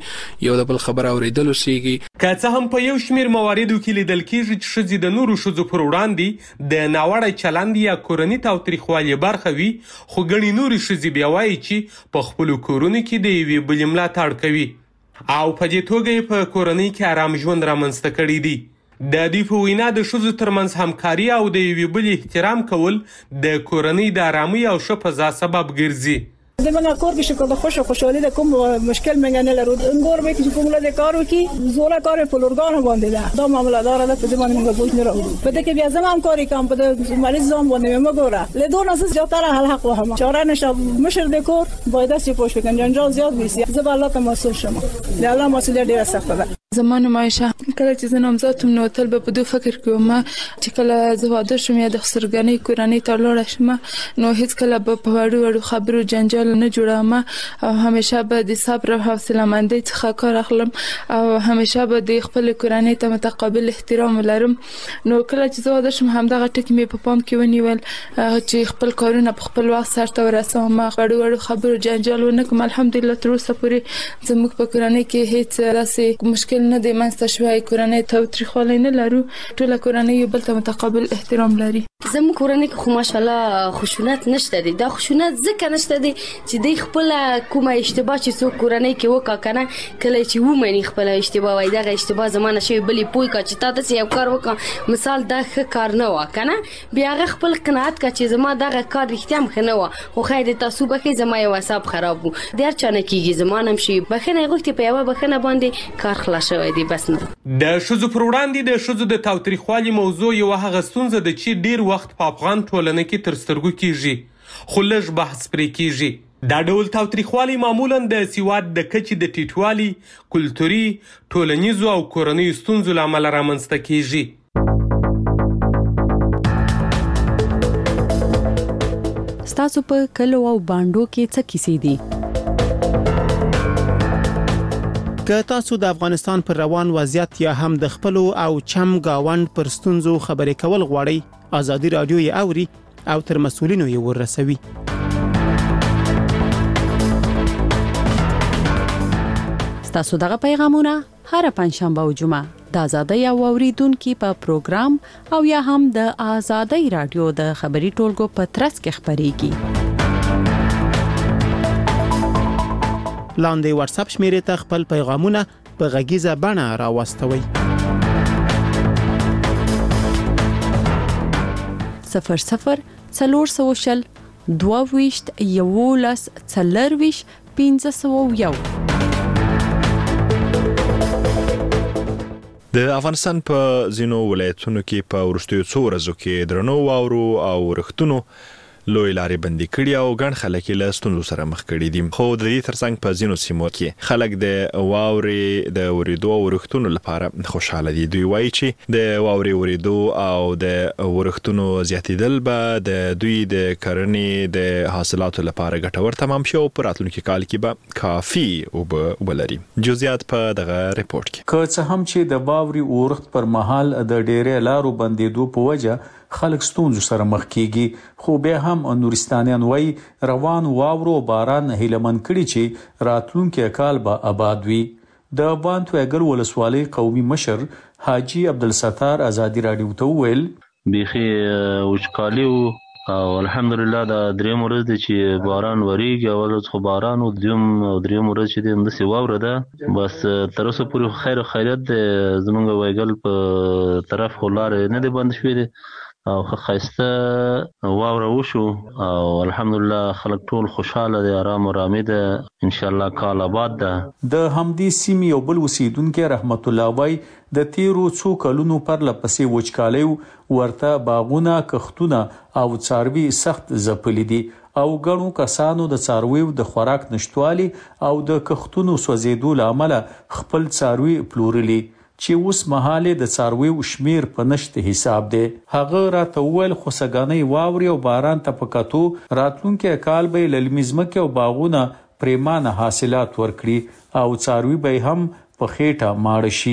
اوسېږي یو د بل خبره اورېدل اوسېږي. که څه هم په یو شمېر مواردو کې لیدل کېږي چې ښځې د نورو ښځو پر وړاندې د ناوړه چلند یا کورني تاوتریخوالي برخه وي، خو ګڼې نورې ښځې بیا وایي چې په خپلو کورونو کې د یوې بلې ملاتړ کوي او په دې توګه یې په کورنۍ کې آرام ژوند رامنځته کړی دی. د دوی په وینا د ښځو ترمنځ همکاري او د یوې بلې احترام کول د کورنۍ د آرامۍ او ښه فضا سبب ګرځي. د منګه کور کې شکر د خوشو خوشحالي د کوم مشکل منګه نه لرو. انګور به کې کوم له کار وکي زوړه کار په لورګانو باندې ده دا معاملې دار ده په دې باندې موږ بوج نه راوړو. په دې کې بیا زمام کاری کوم په دې مریض زوم باندې موږ ګوره له دوه ناس زیاتره حل حق وهم چاره نشه مشر د کور باید چې پوښ وکړي جنجال زیات وي زه الله ته مسؤل شم. د الله مسؤلیت ډیره سخته ده. زمانه مایشه کله چې زه نامزادم نو تل به په دوه فکر کوم چې کله زه واده شم یا د خسرګنۍ کورنۍ ته لاړ شم نو هیڅ کله به په وړو وړو خبرو جنجال نه جوړم او همیشه به د صبر او حوصله مندۍ څخه کار اخلم او همیشه به د خپل کورنۍ ته متقابل احترام ولرم. نو کله چې زه واده شم همدغه ټکي مې په پام کې ونیول چې خپل کارونه په خپل وخت سرته ورسوم، وړو وړو خبرو جنجال ونه کوم. الحمدلله تر اوسه پورې زموږ په کورنۍ کې هیڅ داسې مشکل نه دی منځته شوی. کورنۍ تاوتریخوالی نه لرو، ټوله کورنۍ یو بل ته متقابل احترام لري. زموږ کورنۍ کې خو ماشاءالله خشونت نشته دی. دا خشونت ځکه نشته دی چې دی خپل کومه اشتباه چې څوک کورنۍ کې وکا کنه کله چې ومني خپل اشتباه وای دغه اشتباه زمانه شوی بلې پوي کا چې تاسو یو کار وکړه مثال دا ښه کار نه و کنه بیا هغه خپل قناعت کا چې زما دغه کار رښتیا هم نه و خو خیر تاسو به کې زما یو حساب خراب وو ډیر چانه کیږي زمانه شي بخنه غوښتي په یو بخنه باندې کار خلاص شوی دی. بس نه د ښځو پر وړاندې د ښځو د تاوتریخوالي موضوع یو هغه ستونزه ده چې ډیر وخت په افغان ټولنه کې تر سترګو کیږي خو لږ بحث پرې کیږي. دا ډول تاوتریخوالي معمولا د سواد د کچې د ټیټوالي، کلتوري، ټولنیزو او کورنیو ستونزو له امله رامنځته کیږي. ستاسو په کلو او بانډو کې څه کیسې دي؟ که تاسو د افغانستان پر روان وضعیت یا هم د خپلو او چم گاوند پر ستونزو خبرې کول غواړئ، ازادي رادیو یې اوري او تر مسؤلینو یې ورسوي. تاسو دغه پیغامونه هر پنځشنبه او جمعه د ازادۍ او اوریدونکو په پروګرام او یا هم د ازادۍ رادیو د خبري ټولګو په ترڅ کې خبريږي. لاندې واتس اپ شمیرې ته خپل پیغامونه په غږیزه بڼه راوستوئ. صفر صفر څلور سوه شل دوه ویشت یولس څلرویشت پنځه سوه یو. د افغانستان په ځینو ولایتونو کې په ورستیو څو ورځو کې درنو واورو او رختونو لوی لارې بندي کړي او ګڼ خلک له ستونزو سره مخ کړي دي. خو د دې ترڅنګ په ځینو سیمو کې خلک د واورې د ورېدو او ورختونو لپاره خوشاله دي. دوی وایي چې د واورې ورېدو او د ورختونو زیاتېدل به د دوی د کرنې د حاصلاتو لپاره ګټور تمام شي او په راتلونکي کال کې به کافي اوبه ولري. جزئیات په دغه ریپورت کې. که څه هم چې د واورې اورښت پر مهال د ډېرې لارو بندېدو په وجه خلک ستونزو سره مخ کیږي، خو بیا هم نورستانیان وایي روان واورو باران هیلمن کړي چې راتلونکي کال به آباد وي. د افغان تویګل ولسوالۍ قومي مشر حاجی عبدالستار ازادي رادیو ته وویل بيخي وچکالي او الحمدلله دا دریم ورځ دی چې باران وریږي او ورځ خو باران او دریم دریم ورځ چې د داسې واوره ده بس تر اوسه پورې خیر خیریت دی. زمونږ وایګل په طرف خو لارې نه دی بند شوې دي او خسته واوره وشو او الحمدلله خلک ټول خوشاله دي، آرام او رامي ده، ان شاء الله کال آباد ده. د همدې سیمې یو بل اوسیدونکو رحمت الله وای د تیرو څو کلونو پر لپسې وچکالي ورته باغونه، کښتونه او څاروي سخت ځپلي دي او ګڼو کسانو د څارویو د خوراک نشټوالي او د کښتونو سوځېدو لامل خپل څاروي پلورلي چې اوس مهاله د څارویو شمیر په نشته حساب دی. هغه راته وویل خو سګانۍ واوري او باران ته پکاتو راتلونکي کال به للمزمکه او باغونه پریمانه حاصلات ورکړي او څاروي به هم په خېټه ماړ شي.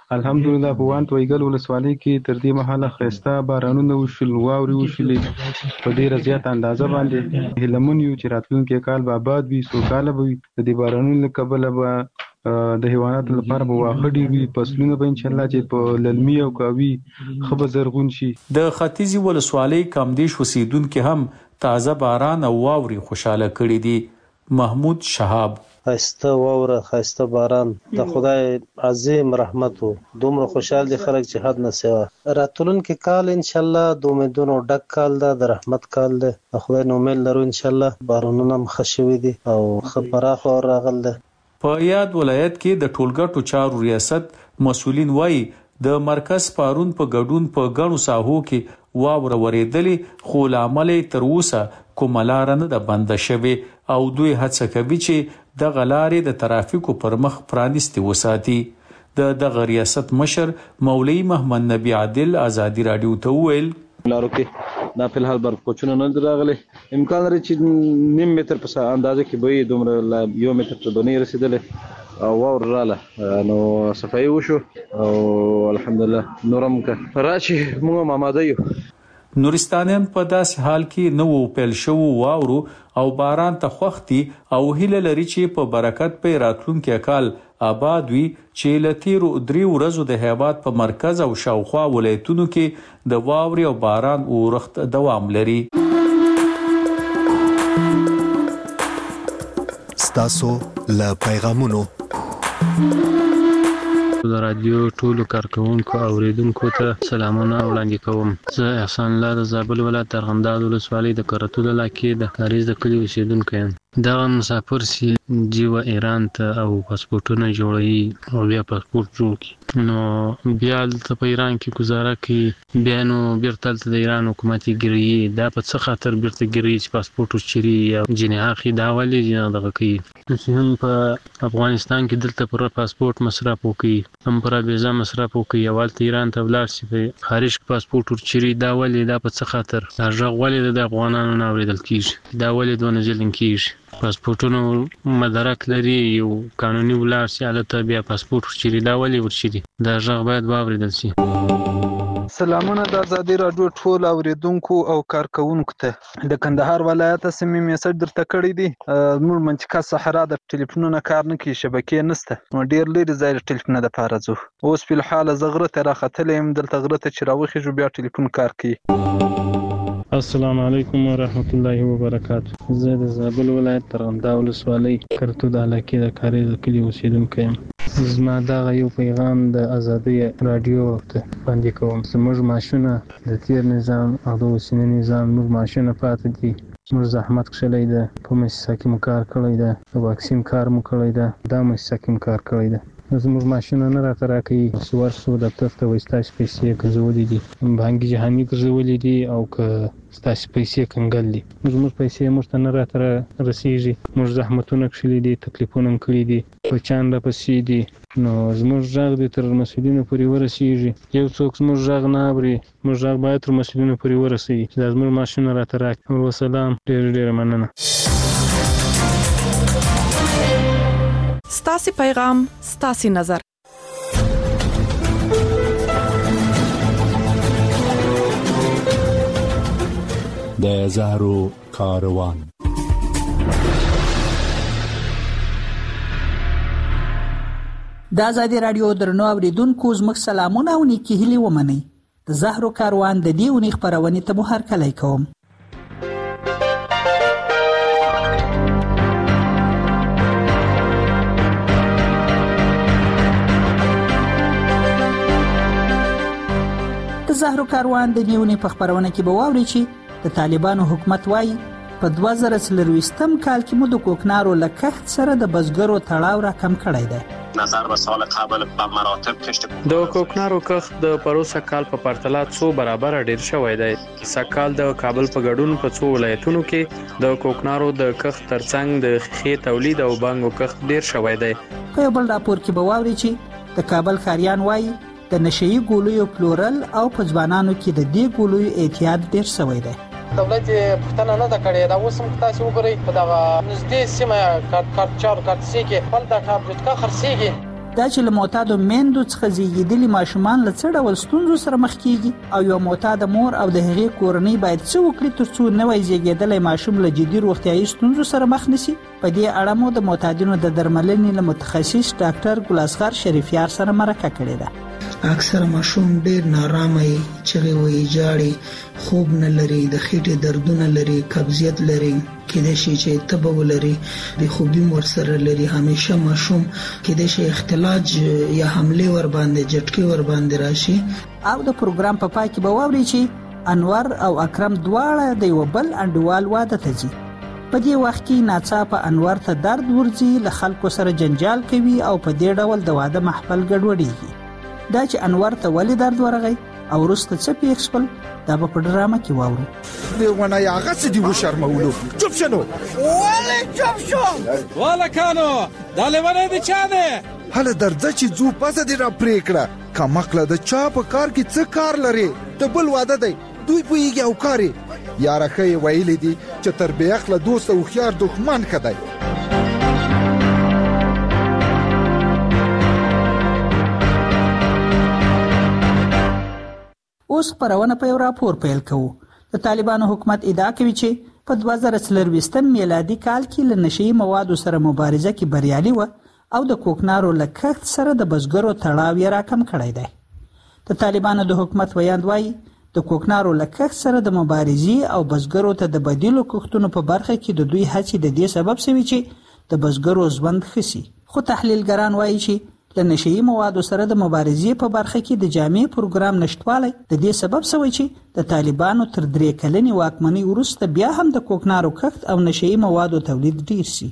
الحمدلله په وانت ویګل ولسوالۍ کې تر دې مهاله خسته بارانونه وشول واوري وشلې په ډیره زیات اندازه باندې هلمون یو چې راتلونکي کال به آباد وي سوکاله وي د دې بارانونو له کبله به د حیواناتو لپاره به واښه ډېر وي فصلونه به انشاءالله چې په للمي او کاوي ښه به زرغون شي. د ختیځي ولسوالۍ کامدیش اوسیدونکي هم تازه باران او واوري خوشاله کړي دي. محمود شهاب: خسته واوره خسته باران د خدای عظیم رحمت وو، دومره خوشحال دي خلک چې حد نه سوا. راتلونکي کال انشاءالله د امیدونو ډک کال ده، د رحمت کال ده، د خدای نو امید لرو انشاءالله. بارانونه هم ښه شوي دي او ښه پراخ واوره راغلی ده. په یاد ولایت کې د ټولګټو چارو ریاست مسؤلین وایي د مرکز پارون په ګډون په ګڼو ساحو کې واوره ورېدلې، خو له امله تر اوسه کومه لاره نه ده بنده شوې او دوی هڅه کوي چې دغه لارې د ترافیکو پر مخ پرانیستې وساتي. د دغه ریاست مشر مولوي محمد نبی عادل ازادي راډیو ته وویل: لارو کې دا په الحال برف کوچونه نه راغلي، امکان لري چې نیم متر په اندازه کې به دومره یو متر ته دونې رسیدلې او واور رااله نو صفایي وشو او الحمدلله نورم که راشي موږ آماده یو. نورستانیان په داسې حال کې نو پیل شوو واورو او باران ته خوختي او هیله لري چې په برکت په راتلونکي کال آباد وي، چې له تیرو درې ورځو د هیواد په مرکز او شاوخوا ولایتونو کې د واوري او باران اورښت دوام لري. ستاسو له پیغامونو د رادیو ټولو کارکونکو او اوریدونکو ته سلامونه وړاندې کوم. زه احسان الله د زابل ولایت ارغنداب ولسوالۍ د کرتو علاقې د کاریز د کلي اوسیدونکی یم. دغه مسافر سي جیوه ایران ته او پاسپورټونه جوړوي او بیا پاسپورټ جوړ کړي، نو بیا دلته په ایران کې ګزاره کوي، بیا نو بیرته هلته د ایران حکومت یې ګیروي. دا په څه خاطر بیرته ګیروي چې پاسپورټ وچیري یا جنې اخلي، دا ولې دغه کوي. چې هم په افغانستان کې دلته پر پاسپورټ مصرف وکړي، هم پر ویزا مصرف وکړي، او هلته ایران ته ولاړ شي په خارج کې پاسپورټ ورچیري، دا ولې؟ دا په څه خاطر؟ دا غږ ولې د افغانانو نه اورېدل کېږي؟ دا ولې دونه ظلم کېږي؟ پاسپورټونه مدرک لري، یو قانوني ولاړ شي هلته بیا پاسپورټ ورچیري، دا ولې ورچیري؟ دا غږ باید واورېدل شي. سلامونه د ازادي راډیو ټول اوریدونکو او کارکونکو ته. د کندهار ولایت سیمې میسج درته کړی دی. زموږ منطقه صحرا د ټلیفونونو کار نه کوي، شبکې نشته، نو ډېر لرې ځای د ټلیفون دپاره ځو. اوس په الحال زه غره ته راختلی یم، دلته غره ته چې راوخېږو بیا ټلیفون کار کوي. السلام علیکم ورحمت الله وبرکاته. زه د زابل ولایت ارغنداب ولسوالۍ کرتو د علاقې د کاریز د کلي اوسیدونکی یم. زما دغه یو پیغام د ازادي راډیو ته وړاندې کوم. زموږ معاشونه د تیر نظام او د اوسني نظام موږ معاشونه پاتې دي. موږ زحمت کښلی ده، په مؤسسه کې مو کار کړی ده، د واکسین کار مو کړی ده، دا مؤسسه کې مو کار کړی ده. زموږ معاشونه نه راته راکوي، چې ورسو دفتر ته وایي ستاسې پیسې ګرځولي دي، بانکي جهاني ګرځولي دي او که ستاسې پیسې کنګل دي. زموږ پیسې موږ ته نه راته رسېږي. موږ زحمتونه کښلي دي، تکلیفونه هم کړي دي، بچیان راپسې دي، نو زموږ غږ دې تر مسؤلینو پورې ورسېږي. یو څوک زموږ غږ نه اوري، موږ غږ باید تر مسؤلینو پورې ورسوي چې دا زموږ معاشونه راته راکړي. وسلام، ډېره ډېره مننه. ستاسې پیغام ستاسې نظر. د زهرو کاروان. د ازادي راډیو درنو اوریدونکو زموږ سلامونه او نیکې هیلې ومنئ. د زهرو کاروان د دې اونۍ خپرونې ته مو هرکلی کوم. د زهرو کاروان د نیونې په خبرونه کې به واوري چې د طالبانو حکومت وایي په دوه زره څلرویشتم کال کې مو د کوکنارو له کښت سره د بزګرو تړاو را کم کړی دی. نظر به سال قبل په مراتب کشت د کوکنارو کښت د پروسه کال په پرتله څو برابر ډیر شوی دی. سکال د کابل په ګډون په څو ولایتونو کې د کوکنارو د کښت ترڅنګ د خې تولید او بانګو کښت ډیر شوی دی. په یو بل راپور کې به واوري چې د کابل ښاریان وایي د نشئی ګولیو پلورل او په ځوانانو کې د دې ګولیو اعتیاد ډیر شوی دی. دولت پښتنه نه د کړې دا اوس هم تاسو وګورئ په دغه نږدې سیمه کارت چار کارت سي کې بل د کار جټکا خرسيږي. دا چې له معتادو میندو څخه زیږیدلي ماشومان له څه ډول ستونزو سره مخ کیږي او یو معتاده مور او د هغې کورنۍ باید څه وکړي ترڅو نوی زیږیدلی ماشوم له جدي روغتیایي ستونزو سره مخ نشي. په دې اړه مو د معتادینو د درملنې له متخصص ډاکټر ګلاسغر شریفیار سره مرکه کړې ده. اکثر ماشوم ډیر نارامه وي، چغې وي، جاړي، خوب نه لري، د خېټې دردونه لري، قبضیت لري، کېدای شي چې تبه ولري، د خوبي ورسره لري. همیشه ماشوم کېدای شي اختلاج یا حمله ور باندې جټکي ور باندې راشي. او د پروګرام په پای کې به واوري چې انور او اکرم دواړه د یو بل انډیوال واده ته ځي. په دې وخت کې ناڅاپه انور ته درد ورځي، له خلکو سره جنجال کوي او په دې ډول د واده محفل ګډوډېږي. دا چې انور ته ولې درد ورغی او وروسته څه پیښ شول دا به په ډرامه کې واورو. لیونه یې هغه څه دي وشرمولو. چوپ شه نو. ولې چوپ شو؟ ولکانو دا لیونه دې چا دی؟ هله درځه چې ځو پسه دې را پرې کړه. کمقله د چا په کار کې څه کار لري؟ د بل واده دی، دوی پوهېږي او کار یې. یاره ښه یې ویلي دي چې تر بې عقله دوست او هوښیار دښمن ښه دی. اوس خبرونه په یو راپور پیل کوو. د طالبانو حکومت ادعا کوي چې په دوه زره څلرویشتم میلادي کال کې له نشئی موادو سره مبارزه کې بریالي و او د کوکنارو له کښت سره د بزګرو تړاو یې راکم کړی دی. د طالبانو د حکومت ویاند وایي د کوکنارو له کښت سره د مبارزې او بزګرو ته د بدیلو کښتونو په برخه کې د دوی هڅې د دې سبب شوي چې د بزګرو ژوند ښه شي. خو تحلیلګران وایي چې له نشئی موادو سره د مبارزې په برخه کې د جامع پروګرام نشټوالی د دې سبب شوی چې د طالبانو تر درې کلنې واکمنۍ وروسته بیا هم د کوکنارو کښت او نشئی موادو تولید ډیر شي.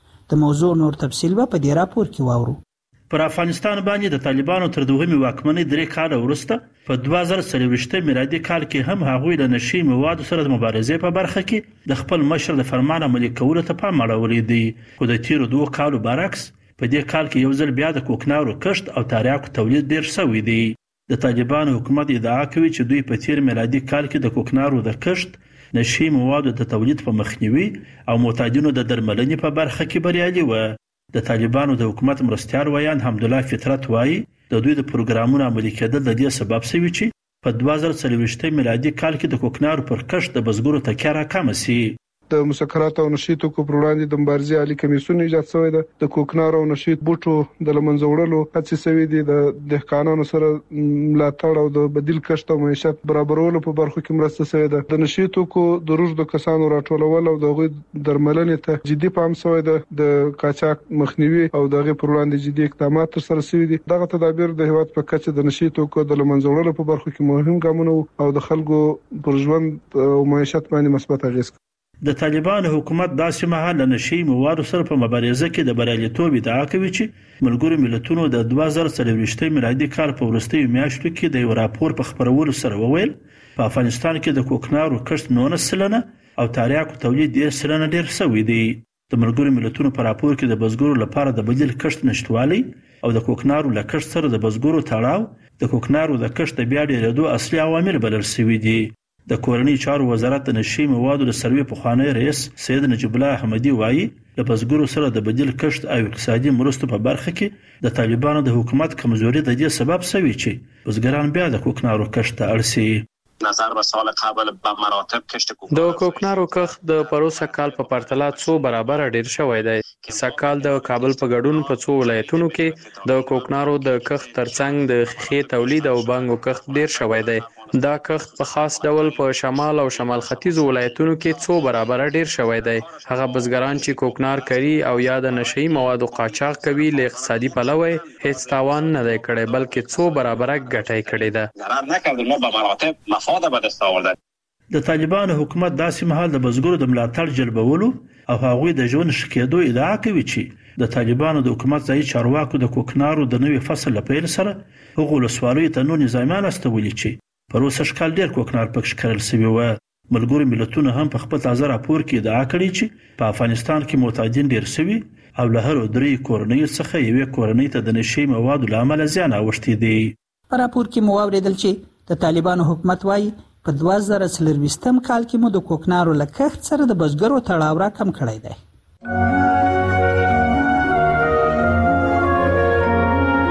د موضوع نور تفصیل به په دې راپور کې واورو. پر افغانستان باندې د طالبانو تر دوهمې واکمنۍ درې کاله وروسته په دوه زره څلوېښتم میلادي کال کې هم هغوی له نشئی موادو سره د مبارزې په برخه کې د خپل مشر د فرمان عملي کولو ته پام اړولی دی. خو د تیرو دوه کالو برعکس په دې کال کې یو ځل بیا د کوکنارو کښت او تریاکو تولید ډیر شوی دی. د طالبانو حکومت ادعا کوي چې دوی په تیر میلادي کال کې د کوکنارو د کښت، نشئی موادو د تولید په مخنیوي او معتادینو د درملنې په برخه کې بریالي و. د طالبانو د حکومت مرستیال ویاند حمدالله فطرت وایي د دوی د پروګرامونو عملي کېدل د دې سبب شوي چې په دوه زره څلوېښتم میلادي کال کې د کوکنارو پر کښت د بزګرو تکیه راکمه شي. د مسکرات او نشئی توکو پر وړاندې د مبارزې عالی کمیسیون ایجاد شوی دی. د کوکنارو او نشئی بوټو د له منځه وړلو هڅې شوي دي. د دهقانانو سره ملاتړ او د بدیل کښت او معیشت برابرولو په برخو کې مرسته شوې ده. د نشئی توکو د روږدو کسانو راټولول او د هغوی درملنې ته جدي پام شوی ده. د قاچاق مخنیوي او د هغې پر وړاندې جدي اقدامات ترسره شوي دي. دغه تدابیر د هیواد په کچه د نشئی توکو د له منځه وړلو په برخو کې مهم ګامونه او د خلکو پر ژوند او معیشت باندې مثبت اغیز. د طالبانو حکومت داسې مهال له نشئی موادو سره په مبارزه کې د بریالیتوب ادعا کوي چې ملګرو ملتونو د دوه زره څلوېښتم میلادي کال په وروستیو میاشتو کې د یو راپور په خپرولو سره وویل په افغانستان کې د کوکنارو کښت نولس سلنه او تریاکو تولید ډېر سلنه ډېر شوی دی. د ملګرو ملتونو په راپور کې د بزګرو لپاره د بدیل کښت نشټوالی او د کوکنارو له کښت سره د بزګرو تړاو د کوکنارو د کښت د بیا ډېرېدو اصلي عوامل بلل شوي دي. د کورنۍ چارو وزارت د نشئی موادو د سروې پخوانی رئیس سید نجیب الله احمدي وایي د بزګرو سره د بدیل کښت او اقتصادي مرستو په برخه کې د طالبانو د حکومت کمزوري د دې سبب شوی چې بزګران بیا د کوکنارو کښت ته اړ شي. نظر به سال قبل به مراتب کشت کوکنارو د کوکنارو کښت د پروسه کال په پرتله څو برابر ډیر شوی دی. سکال د کابل په ګډون په څو ولایتونو کې د کوکنارو د کښت ترڅنګ د خې تولید او بانګو کښت ډیر شوی دی. دا کښت په خاص ډول په شمال او شمال ختیځ ولایتونو کې څو برابر ډیر شوی دی. هغه بزګران چې کوکنار کوي او یا د نشئی موادو قاچاق کوي له اقتصادي پلوه هیڅ تاوان نه دی کړی بلکې څو برابر ګټه کړې ده. قرار نکرد ما به مراتب مفاد به دست آورد. د طالبانو حکومت داسې مهال د بزګرو د ملاتړ جلبولو او هغوی د ژوند ښه کېدو ادعا کوي چې د طالبانو د حکومت ځایي چارواکو د کوکنارو د نوي فصل له پیل سره هغو ولسوالیو ته نور نظامیان استولي چې په اوسه کال ډېر کوکنار پکې کرل شوي وو. ملګرو ملتونو هم په خپل تازه راپور کې ادعا کړې چې په افغانستان کې معتادین ډېر شوي او له هر درې کورنۍ څخه یوې کورنۍ ته د نشئی موادو له امله زیان اوښتی دی. په راپور کې مو واورېدل چې د طالبانو حکومت وایي په دوه زره څلرویشتم کال کې مو د کوکنارو له کښت سره د بزګرو تړاو راکم کړی دی.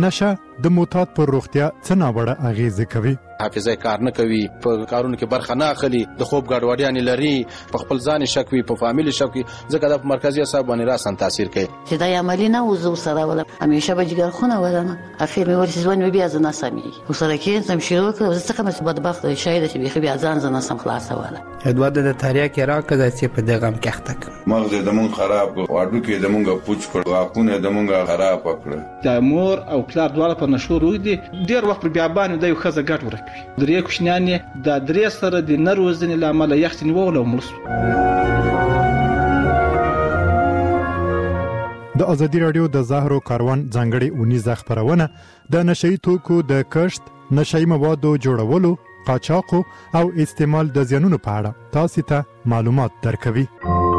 نشه د معتاد پر روغتیا څه ناوړه اغیزه کوي؟ حافظه کار نه کوي، په کارونو کې برخه نه اخلي، د خوب ګډوډیانې لري، په خپل ځان شک وي، په فامیل شک وي، ځکه د مرکزي اعصاب باندې راسن تاثیر کوي. چې دا عملی نه وزو سره ولا همیشه به جګر خونه ولنه اخر مې ورسې ځوان بیا ځنه سمي وسره کې سم شروع کړ زه څنګه مې بدبخت شاید چې بیا بیا ځان ځنه سم خلاص ولا ادواد د تاریخ کې راکړه چې په دغه کې اخته مغز د مون خراب واډو کې د مونږه پوچ کړ واکونه د مونږه خراب کړ. د مور او پلار دواړه په نشو روي دي ډیر وخت بیا باندې د یو خزه ګټ ورکوي درې کوښنانې د درې سره د نروزنې لامل یختنی وول او مرس. د ازادي رادیو د زهرو کاروان ځانګړي اونیزه خبرونه د نشئی توکو د کښت، نشئی موادو جوړولو، قاچاقو او استعمال د زیانونو په اړه تاسو ته معلومات درکوي.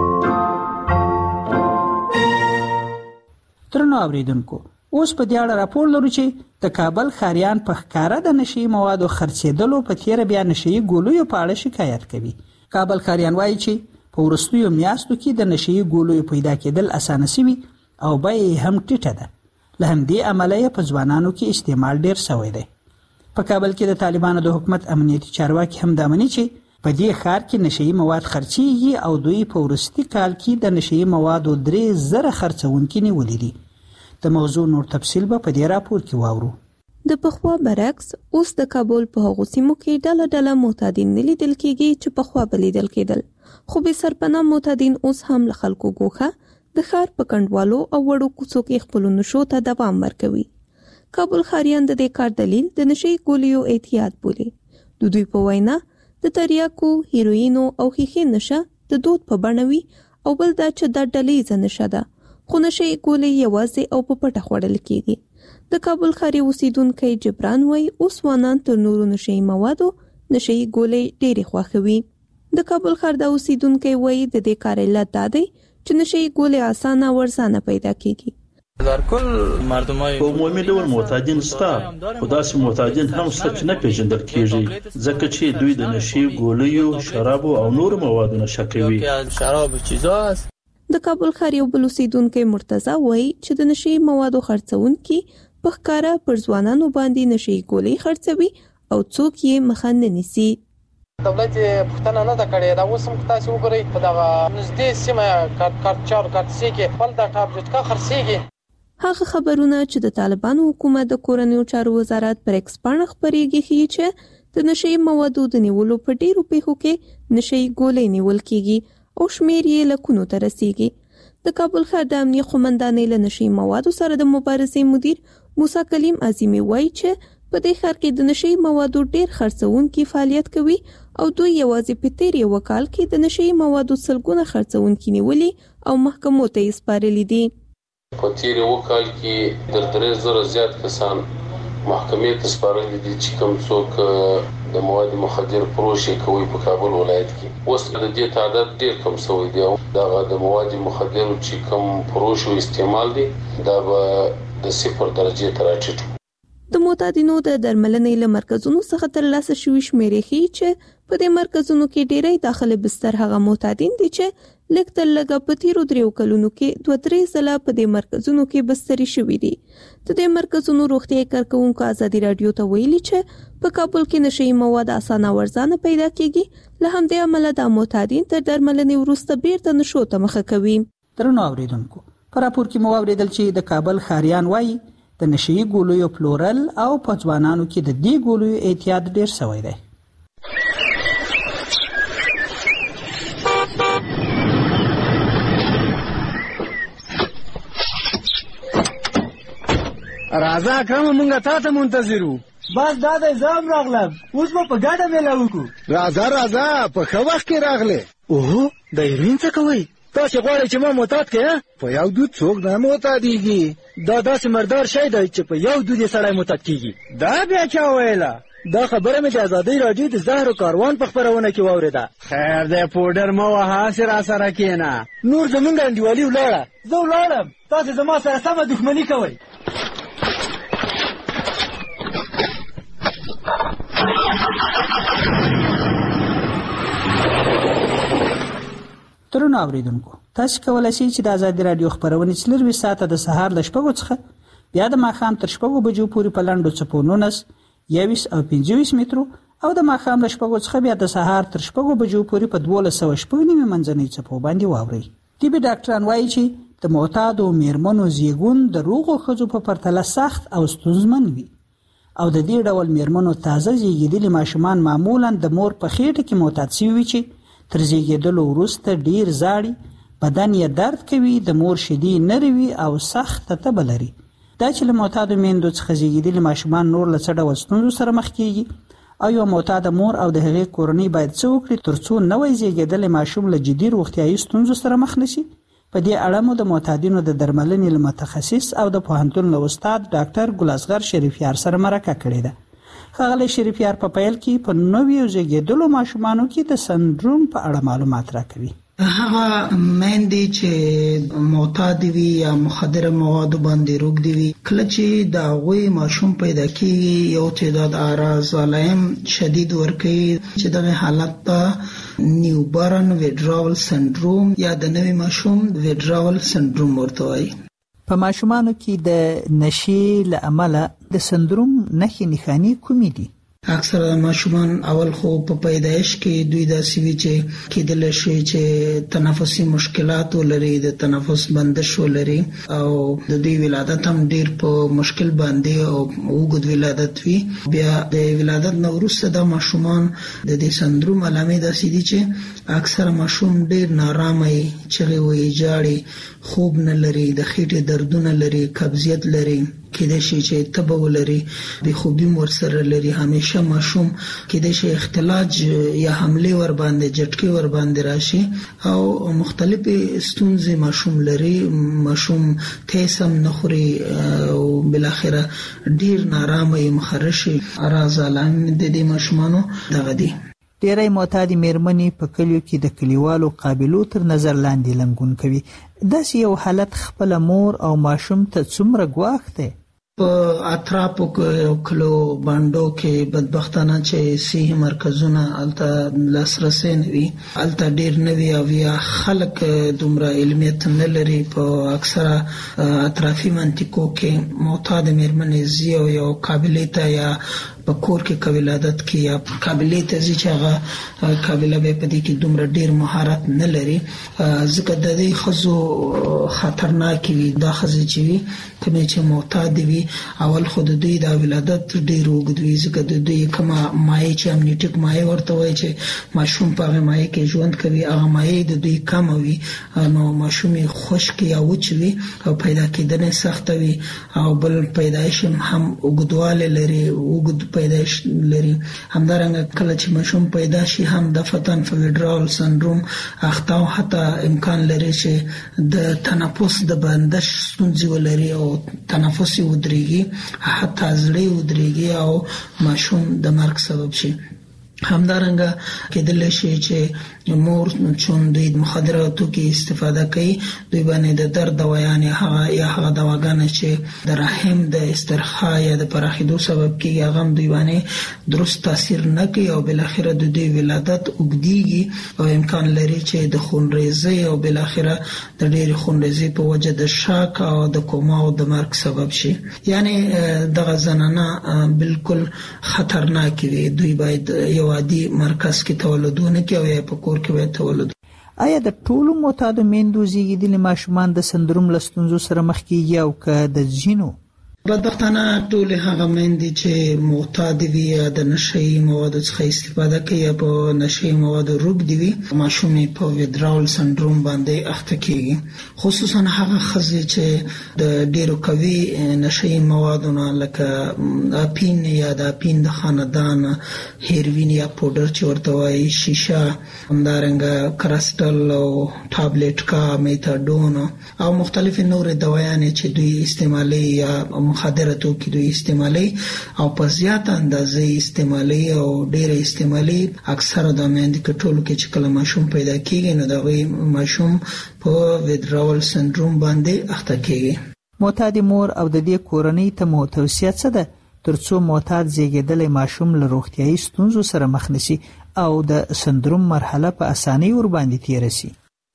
ترنو اوریدونکو اوس په دې اړه راپور لرو چې د کابل ښاریان په ښکارا د نشئی موادو خرڅېدلو په تیر بیا نشئی ګولویو په اړه شکایت کوي. کابل ښاریان وایي چې په ورستیو میاشتو کې د نشئی ګولویو پیدا کېدل اسانه شوي او بیې هم ټیټه ده. له همدې امله یې په ځوانانو کې استعمال ډیر شوی دی. په کابل کې د طالبانو د حکومت امنیتي چارواکي هم دا مني چې په دې ښار کې نشئی مواد خرڅېږي او دوی په ورستي کال کې د نشئی موادو درې زره خرڅونکي نیولي دي. د موضوع نور تفصیل به په دې راپور کې واورو. د پخوا برعکس اوس د کابل په هغو سیمو کې ډله ډله معتادین نه لیدل کېږي چې پخوا به لیدل کېدل، خو بې سرپناه معتادین اوس هم له خلکو ګوښه د ښار په کنډوالو او وړو کوڅو کې خپلو نشو ته دوام ورکوي. کابل ښاریان د دې کار دلیل د نشئی ګولیو اعتیاد بولي. د دوی په وینا د تریاکو، هیروینو او ښیښې نشه د دود په بڼه وي او بل دا چې دا ډلهییزه نشه ده، خو نشئی ګولۍ یوازې او په پټه خوړل کېږي. د کابل ښاري اوسیدونکی جبران وایي اوس ځوانان تر نورو نشئی موادو نشئی ګولۍ ډېرې خوښوي. د کابل ښار د اوسیدونکی وایي د دې کار علت دا دی چې نشئی ګولۍ اسانه او ارزانه پیدا کېږي. در کل مردمای په عمومي ډول معتادین شته، خو داسې معتادین هم شته چې نه پیژندل کېږي ځکه چې دوی د نشئی ګولیو، شرابو او نورو موادو نشه کوي. شراب چیزا است. د کابل ښار یو بل اوسیدونکی مرتضی وایي چې د نشئی موادو خرڅونکي په ښکاره پر ځوانانو باندې نشئی ګولۍ خرڅوي او څوک یې مخه نه نیسي. دولت پښتنه نه ده کړې دا اوس هم تاسو وګورئ په دغه نږدې سیمه کارچار کارتسي کې خپل د ټابلټ کا خرڅېږي. هغه خبرونه چې د طالبانو حکومت د کورنیو چارو وزارت پر ایکس پاڼه خپرېږي ښیي چې د نشئی موادو د نیولو په ډیرو پیښو کې نشئی ګولۍ نیول کېږي او شمیر یې لکونو ته رسیږي. د کابل ښار د امنیه قومندانۍ له نشئی موادو سره د مبارزې مدیر موسی کلیم عظیمي وایي چې په دې ښار کې د نشئی موادو ډیر خرڅونکي فعالیت کوي او دوی یوازې په تیر یو کال کې د نشئی موادو سلګونه خرڅونکي نیولي او محکمو ته یې سپارلي دي. په تیر یو کال کې د درې زره زیات کسان محکمې ته سپارلي دي چې کوم څوک د مواد مخدر فروشي کوي په کابل ولایت کې. اوس د دې تعداد ډیر کم شوی دی او دا د مواد مخدر چې کوم فروش او استعمال دي دا به د صفر درجه ته راټیټ. د معتادینو د درملنې له مرکزونو څخه ترلاسه شوي شمیرې ښیي چې په دې مرکزونو کې ډیری داخله بستر هغه معتادین دي چې لږ تر لږه په تیرو دریو کلونو کې دوه درې ځله په دې مرکزونو کې بستري شوي دي. د دې مرکزونو روغتیايي کارکوونکو ازادي راډیو ته ویلي چې په کابل کې نشئی مواد اسانه او ارزانه پیدا کېږي، له همدې امله دا معتادین تر درملنې وروسته بیرته نشو ته مخه کوي. درنو اوریدونکو په راپور کې مو واورېدل چې د کابل ښاریان وایي د نشئی ګولیو پلورل او په ځوانانو کې د دې ګولیو اعتیاد ډیر شوی دی. راځه کوم مونږه تا ته منتظرو. بس دا د زام راغلم اوس به په ګډه میله وکړو. راځه راځه په ښه وخت کې راغلې. اوه د هیروین څه کوئ؟ تاسې غواړئ چې ما معتاد کړې؟ په یو دود څوک نه معتادېږي. دا داسې مردار شی دی چې په یو دود یې سړی معتاد کېږي. دا بیا چا ویله؟ دا خبره مې د ازادۍ راډیو د زهرو کاروان په خپرونه کې واورېده. خیر دی پوډر مه وهه هسې راسره کښېنه. نور زمونږ انډیوالي ولاړه. زه ولاړم تاسې زما سره سمه دښمني کوئ. درنو اوریدونکو تاسو کولای شئ چې د ازادي رادیو خبرونه څلروي ساعته د سهار ل شپږو څخه بیا د ماښام تر شپږو بجو پورې په لنډو څپو نولس، یویس او پنځه ویشت مترو او د ماښام له شپږو څخه بیا د سهار تر شپږو بجو پورې په دولس سوه شپږ نیمې منځنۍ څپو باندې واورئ. طبي ډاکټران وایي چې د معتادو میرمنو زیږون د روغو ښځو په پرتله سخت او ستونزمن وي او د دې ډول میرمنو تازه زیږیدلي ماشومان معمولا د مور په خېټه کې معتاد شوي وي چې تر زیږیدلو وروسته ډیر زاړي، بدن یې درد کوي، د مور شیدې نرۍ وي او سخته تبه لري. دا چې له معتادو میندو څخه زیږیدلي ماشومان نور له څه ډول ستونزو سره مخ کیږي او یو معتاده مور او د هغې کورنۍ باید څه وکړي ترڅو نوی زیږیدلی ماشوم له جدي روغتیایي ستونزو سره مخ نشي. په دې اړه مو د معتادینو د درملنې له متخصص او د پوهنتون له استاد ډاکټر ګل اصغر شریفیار سره مرکه کړې ده. ښاغلی شریفیار په پیل کې په نویو زیږیدلو ماشومانو کې د سندروم په اړه معلومات راکوي. هغه میندې چې معتاد وي یا مخدره موادو باندې روږدي وي، کله چې د هغوی ماشوم پیدا کېږي یو تعداد اعراض علائم شدید ورکوي چې دغه حالت ته نیوبارن ویډراول سندروم یا د نوي ماشوم ویډراول سندروم ورته وایي. په ماشومانو کې د نشې له امله د سندروم نښې نښانې کومې دي؟ اکثره ماشومان اول خو په پیدایش کې دوی داسې وي چې کېدل شي چې تنفسي مشکلات ولري، د تنفس بندش ولري او د دوی ولادت هم ډیر په مشکل باندې او اوږد ولادت وي. بیا د ولادت نه وروسته د ماشومان د دې سندروم علامې داسې دي چې اکثره ماشوم ډیر نارامه وي، چغې وهي، جاړي، خوب نه لري، د خېټې دردونه لري، قبضیت لري، کېدای شي چې تبه ولري، بې خوبي ورسره لري، همیشه ماشوم کېدای شي اختلاج یا حملې ور باندې جټکې ور باندې راشي او مختلفې ستونزې ماشوم لري. ماشوم تیز هم نه خوري او بالاخره ډیر نارامه وي، مخرش اعراض علائم د دې ماشومانو دغه دي. ډېری معتادې میرمنې په کلیو کې د کلیوالو قابلو تر نظر لاندې لنګون کوي. داسې یو حالت خپله مور او ماشوم ته څومره ګواښ دی؟ په اطرافو کې کلو باندو کې بدبختانه چې صحي مرکزونه الته لاسرسي نه وي، الته ډیر نه وي او یا خلک دومره علمیت نه لري. په اکثره اطرافي منطقو کې معتاد میرمنې زی او یو قابلیت یا په کور کې قابلیت کې یا قابلیت چې هغه قابلیت به پدې کې دومره ډیر مهارت نه لري، ځکه د دې خزو خطرناک وي. دا خزې چې وي کومې چې معتاد وي اول خود دوی د ولادت ډیر وګد وي، ځکه د دوی کومه مایع چې امنیټیک مایع ورته وایي چې ماشوم په هغه مایع کې ژوند کوي، هغه مایع د دوی کم وي نو ماشوم خشک یا وچ وي او پیدا کېدنه سخت وي او بل پیدایش هم وګدواله لري، وګد پیدایش لري. همدارنګه کله چې ماشوم پیدا شي هم د فتن ویډراول سندروم اخته او حتی امکان لري چې د تنفس د بندش ستونزې ولري او تنفس یې ودرېږي، حتی زړه یې ودرېږي او ماشوم د مرګ سبب شي. همدارنګه کېدل شي چې مور چون دوی مخدره توکي استفاده کوي، دوی باندې د درد دوايانې هغه یا هغه دواګانې چې د رحم د استرخاء یا د پراخېدو سبب کېږي هغه هم دوی باندې درست تاثیر نه کوي او بالاخره د دوی ولادت اوږدېږي او امکان لري چې د خونریزۍ او بالاخره د ډېرې خونریزۍ په وجه د شاک او د کوما او د مرګ سبب شي. یعنی دغه زنانه بالکل خطرناک وي. دوی باید یو عادي مرکز کې تولدونه کوي او یا په کور کې باید تولد. آیا د ټولو معتادو میندو زیږیدلي ماشومان د سندروم له ستونزو سره مخ کېږي او که د ځینو بدبختانه ټول هغه میندې چې معتاد وي یا د نشهیي موادو څخه استفاده کوي یا په نشهیي موادو روږدي وي، ماشومې په ویډراول سندروم باندې اخته کېږي. خصوصا هغه ښځې چې د ډېرو قوي نشهیي موادو نه لکه اپین یا د اپین د خاندان، هیروین یا پوډر چې ورته وایي، شیشه، همدارنګه کرسټل او ټابلیټ کا، میتاډون او مختلف نور دوايانې چې دوی استعمالي یا مخدره توکي دوی استعمالي او په زیات اندازې استعمالي او ډېر استعمالي. اکثره د میندې کې ټولو کې چې کله ماشوم پیدا کېږي نو دغه ماشوم په ویډراول سندروم باندې اخته کېږي. معتاد مور او د دې کورنۍ ته مو توصیه څه ده ترڅو معتاد زیږیدلی ماشوم له روغتیایي ستونزو سره مخ نشي او د سندروم مرحله په اسانۍ ور باندې تیر شي؟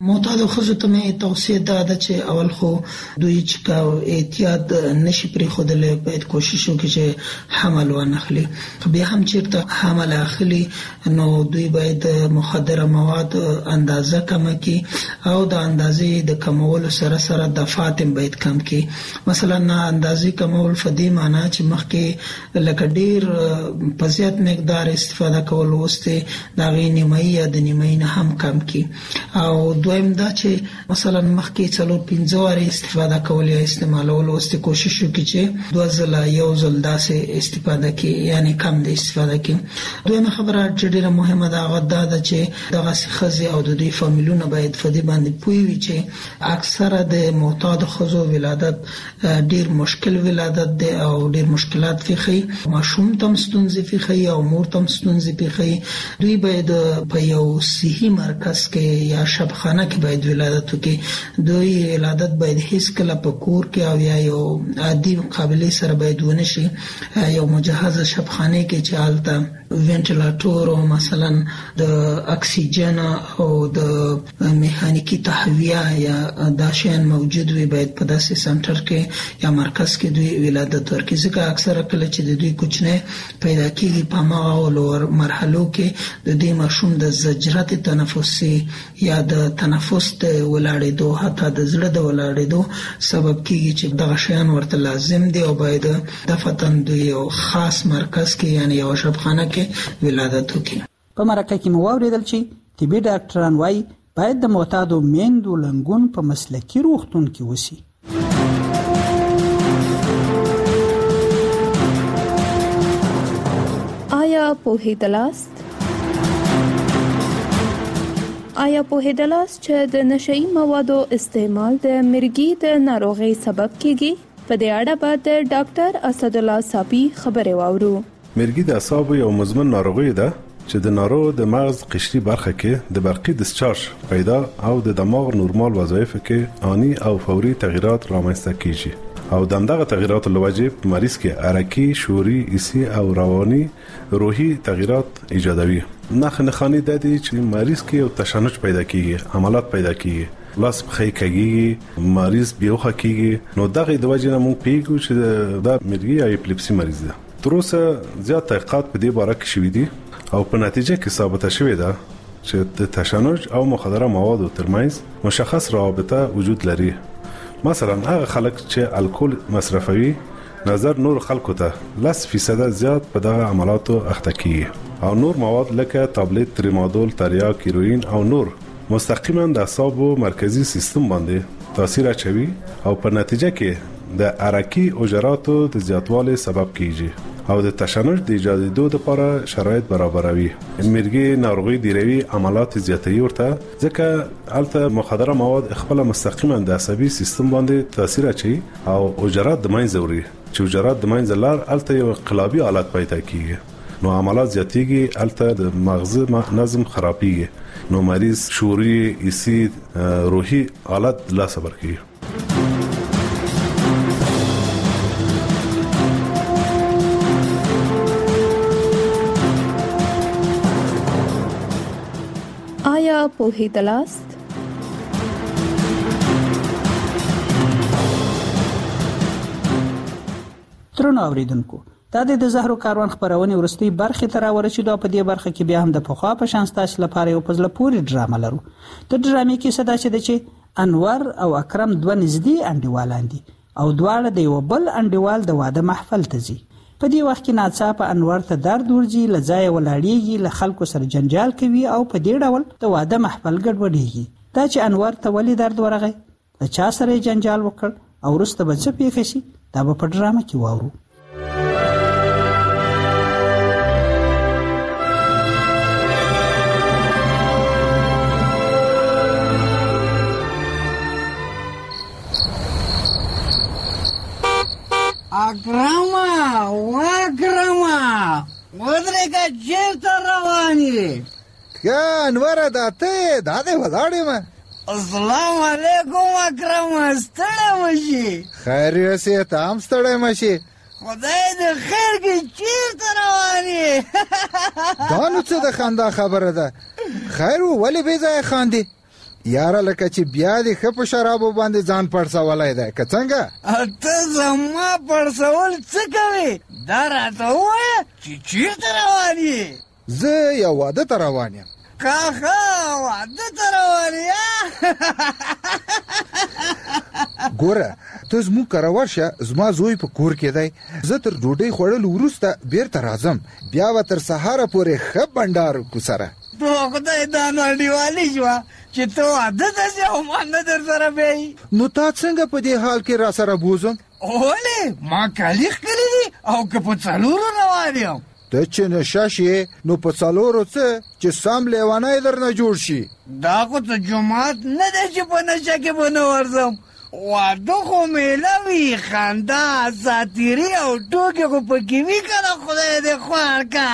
معتادو ښځو ته مې توصیه دا ده چې اول خو دوی چې کا احتیاط نشي پرېښودلی باید کوشش وکړي چې حمل وانخلي. بیا هم چېرته حمل اخلي نو دوی باید مخدره مواد اندازه کمه کړي او د اندازې د کمولو سره سره دفعات هم باید کم کړي. مثلا اندازې کمول په دې معنی چې مخکې لکه ډېر په زیات مقدار استفاده کول وسته د هغې نیمایي یا د نیمایي نه هم کم کړي. او دویم دا چې مثلا مخکې څلور پنځه وارې استفاده کول یا استعمالول وسته کوشش وکړي چې دوه ځله یو ځل داسې استفاده کړي یعنی کم د استفاده کړي. دویمه خبره چې ډېره مهمه ده هغه دا ده چې دغسې ښځې او د دوی فامیلونه باید په دې باندې پوه وي چې اکثره د معتادو ښځو ولادت ډېر مشکل ولادت دی او ډېر مشکلات پیښوي. ماشوم ته هم ستونزې پیښوي او مور ته هم ستونزې پیښوي. دوی باید په یو صحي مرکز کې یا شبخانه کې باید ولادت وکړي. دوی ولادت باید هیڅ کله په کور کې او یا یو عادي قابلیت سره باید ونه شي. یو مجهزه شبخانه کې چې هلته وینټیلیټور او مثلا د اکسیجن او د میخانیکی تهویه یا دا شیان موجود وي باید په داسې سنټر کې یا مرکز کې دوی ولادت ورکړي. ځکه اکثره کله چې د دوی کوچنی پیدا کېږي په هماغه لوړ مرحلو کې د دې ماشوم د زجرت تنفسي یا د تنفس د ولاړېدو حتی د زړه د ولاړېدو سبب کېږي چې دغه شیان ورته لازم دي او باید دفتن دوی یو خاص مرکز کې یعنی یو شبخانه کې ولادت وکړي. په مرکه کې مو واورېدل چې طبي ډاکټران وایي باید د معتادو میندو لنګون په مسلکي روغتون کې وشي. آیا پوهېدلاست؟ آیا پوهېدلاست چې د نشئی موادو استعمال د مرګي د ناروغۍ سبب کیږي؟ په دې اړه به د ډاکټر اسدالله صابي خبرې واورو. مرګي د اعصابو یو مزمن ناروغي ده چې د ناروغ د مغز قشري برخه کې د برقي ډسچارج پیدا او د دماغ نورمال وظایف کې آنی او فوري تغیرات رامنځته کیږي او دغه تغیرات لوجه په مریض کې حرکي، شعوري، حسي او رواني روحي تغیرات ایجادوي. نخ نخانی د دې چې مریض کې یو تشنج پیدا کیږي، حملات پیدا کیږي، لاس پخې کېږي، مریض بیوخه کیږي. نو دغه د وجه نه مونږ پیګو چې دا مرګي یا اپلیپسي مریض ده. تر اوسه زیات تحقیقات په دې باره کې شوي دي او په نتیجه کې ثابته شوې ده چې د تشنج او مخدره موادو ترمنځ مشخص رابطه وجود لري. مثلا هغه خلک چې الکول مصرفوي نظر نور خلکو ته لس فیصد زیات په دغه عملاتو اخته کیږي او نور مواد لکه تابلیت، تریمادول، تریاک، هیروین او نور مستقیما د اعصابو مرکزی سیستم باندې تاثیر اچوي او په نتیجه کې د حرکي حجراتو د زیاتوالي سبب کیږي او د تشنج د ایجادېدو لپاره شرایط برابروي. مرګي ناروغي ډیروي عملات زیاتوي ورته ځکه الته مخدره مواد خپل مستقیما د عصبي سیستم باندې تاثیر اچوي او حجرات د منځ وړي چې حجرات د منځ لار الته یو انقلابي حالت پیدا کیږي. نو عملات زیاتېږي، الته د مغز نظم خرابېږي، نو مریض شعوري، حسي، روحي حالت لا صبر کوي. آیا پوهېدلاست؟ ترنو اوریدونکو دا د زهرو کاروان خبرونه ورستي برخه تر ورچې په دې برخه کې بیا هم د پخوا په شان ستاسو لپاره یو پزله پوری ډرامه لرو. د ډرامې کې صدا چې د چې انور او اکرم دوه نږدې انډیوالان دي او دواړه د یو بل انډیوال د واده محفل ته ځي. په دې وخت کې ناڅاپه انور ته درد ورځي، لځای ولاړیږي، له خلکو سره جنجال کوي او په دې ډول د واده محفل ګډوډیږي. دا چې انور ته ولې درد ورغی، د چا سره جنجال وکړ او وروسته به څه پیښ شي، دا به په ډرامه کې واورو. اکرما و اکرما ودرګه چیرته روانې؟ یا انور دا ته دا دې ولاړې ما. السلام علیکم اکرما، ستړی مشي؟ خیر یې ته هم ستړی مشي. خدای دې خیر کې چیرته روانې؟ دا نو څه د خندا خبره ده؟ خیر ولې بې ځایه خاندې؟ یاره لکه چې بیا دې ښه په شرابو باندې ځان پړسولی دی که څنګه ته زما پړسول څه کوې دا راته ووایه چې چېرته روان یې زه یو واده ته روان یم کاخه واده ته روان یې ګوره ته زموږ کره ورشه زما زوی په کور کې دی زه تر ډوډۍ خوړلو وروسته بیرته راځم بیا به تر سهاره پورې ښه بنډار وکړو سره تو خدای دا نړیوالي شوه چې ته واده ته ځې او ما نه در سره بیایي نو تا څنګه په دې حال کې را سره بوزم ولې ما کالي ښکلي دي او که په څلورو روان یم ته چې نشه شې نو په څلورو څه چې سم لیونی درنه جوړ شي دا خو ته جومات نه دی چې په نشه کې به نه ورځم واده خو میله وي خندا ساتیري او ټوکې خو پکې وي که نه خدای دې خوار که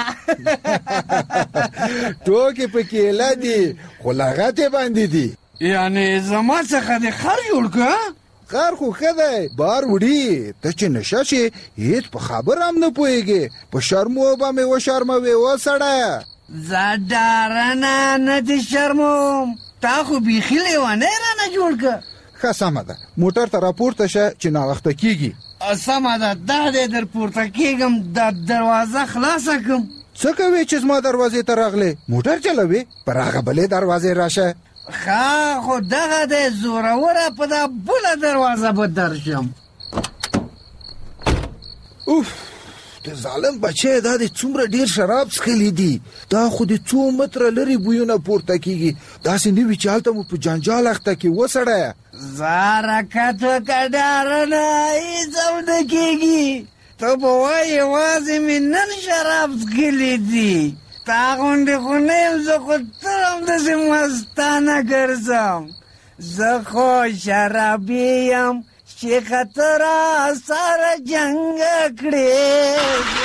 ټوکې پکې ایله دي خو لغتې باندې دي یعنې زما څخه دې خر جوړ که خر خو ښه دی بار وړي ته چې نشه شې هېڅ په خبر هم نه پوهېږې په شرمو به مې وشرموې وسړیه زه ډارنه نه دې شرموم تا خو بیخي لیونی رانه جوړ که ښه سمه ده موټر ته راپورته شه چې ناوخته کېږي سمه ده دا دی در پورته کېږم دا دروازه خلاصه کړم څه کوې چې زما دروازې ته راغلې موټر چلوې پر هغه بلې دروازې راشه ښه خو دغه دی زوروره په دا بله دروازه به درشم اوف د ظالم بچی دا دې څومره ډېر شراب څښلي دي دا خو د څو متره لرې بویونه پورته کېږي داسې نه وي چې هلته مو په جنجال اخته کې وسړیه زه حرکت وکړه ډارنه هېڅ هم نه کېږي ته به وایې یوازې مې نن شراب څښلي دي تا غوندې خو نه یم زه خو تل همداسې مستانه ګرځم زه خو شرابي یم چې خطر سره جنګ کړې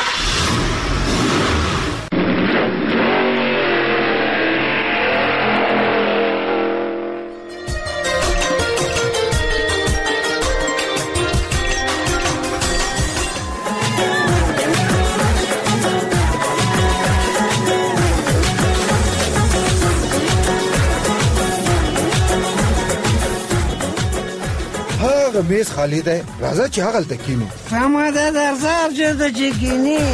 هغه میز خالی دی راځه چې هغلته کښېنو سمه ده درځه هر چېرته چې کښېنې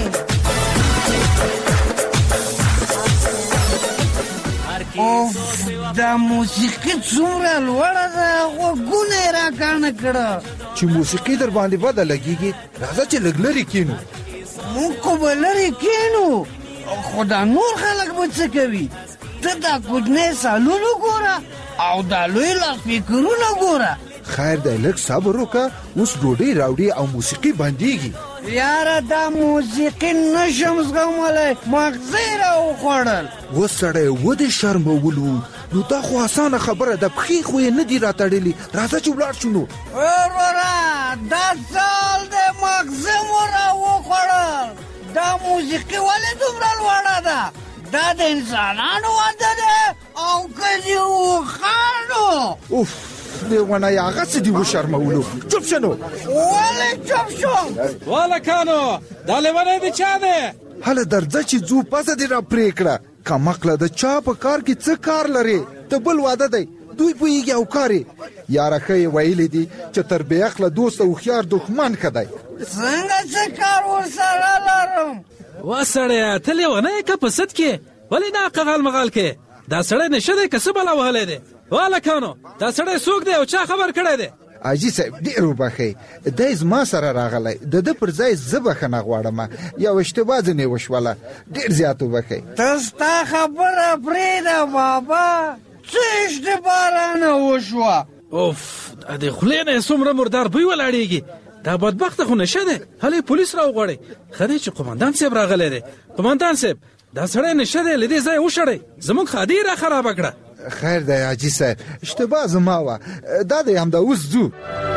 اوف دا موسیقي څومره لوړه ده غوږونه یې راکاڼه کړه چې موسیقي در باندې بده لګېږي راځه چې لږ لرې کښېنو موږ خو به لرې کښېنو خو دا نور خلک به څه کوي ته دا کوچنی سالون وګوره او دا لوی لاسپیکرونه ګوره خیر دی لږ صبر وکړه اوس ډوډۍ راوړي او موسیقي بندېږي یاره دا موسیقي نشم زغملی مغزه یې راوخوړل اوس سړی ودې شرمولو نو دا خو اسانه خبره ده پښې خو یې نه دي راتړلي راځه چې ولاړ شو نو وروره دا سال دی مغزه مو راوخوړل دا موسیقي ولې دومره لوړه ده دا د انسانانو واده دی او که د اوښانو اوف لیونی هغه څه دي وشرمولو چوپ شه نو ولې چوپ شوم والکانو دا لیونی د چا دی هله درځه چې ځو پزه دې را پرې کړه کمقله د چا په کار کې څه کار لرې ته بل واده دی دوی پوهېږي او کار یې یاره ښه یې ویلي دي چې تر بې عقله دوست او هوښیار دښمن ښه دی څنګه څه کار ورسره لرم وا سړیه ته لیونی یې که په سد کې ولې نه قغال مغال کې دا سړی نشه دی که څه بلا وهلی دی والکانو دا سړی څوک دی او چا خبر کړی دی حاجي صاحب ډېر وبښئ دی زما سره راغلی د ده پر ځای زه بښنه غواړم یو اشتباه ځینې وشوله ډېر زیات وبښئ ته ستا خبره پرېږده بابا څه اشتباه رانه وشوه اوف د خولې نه یې څومره مردار بوی ولاړېږي دا بدبخته خو نشه دی هلې پولیس راوغواړئ ښه دی چې قمندان صاحب راغلی دی قمندان صاحب دا سړی نشه دی له دې ځایه وشړئ زموږ خادي یې را خرابه کړه خیر دی حاجي صاحب اشتباه زما وه دا دی همدا اوس ځو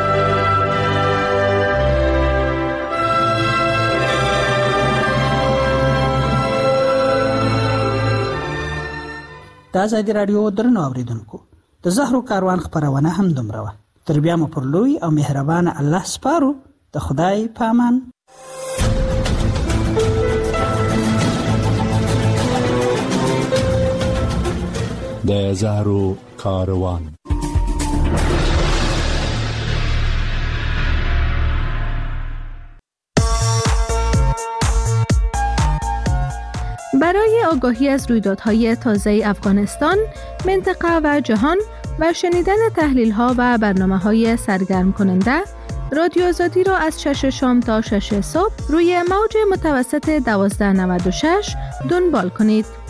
د ازادي راډیو درنو اوریدونکو د زهرو کاروان خپرونه هم دومره وه تر بیا مو پر لوی او مهربانه الله سپارو د خدای په امان د زهرو کاروان. برای آگاهی از رویدادهای تازه افغانستان، منطقه و جهان و شنیدن تحلیل‌ها و برنامه‌های سرگرم کننده، رادیو آزادی را از شش شام تا شش صبح روی موج متوسط دوازده نود و شش دنبال کنید.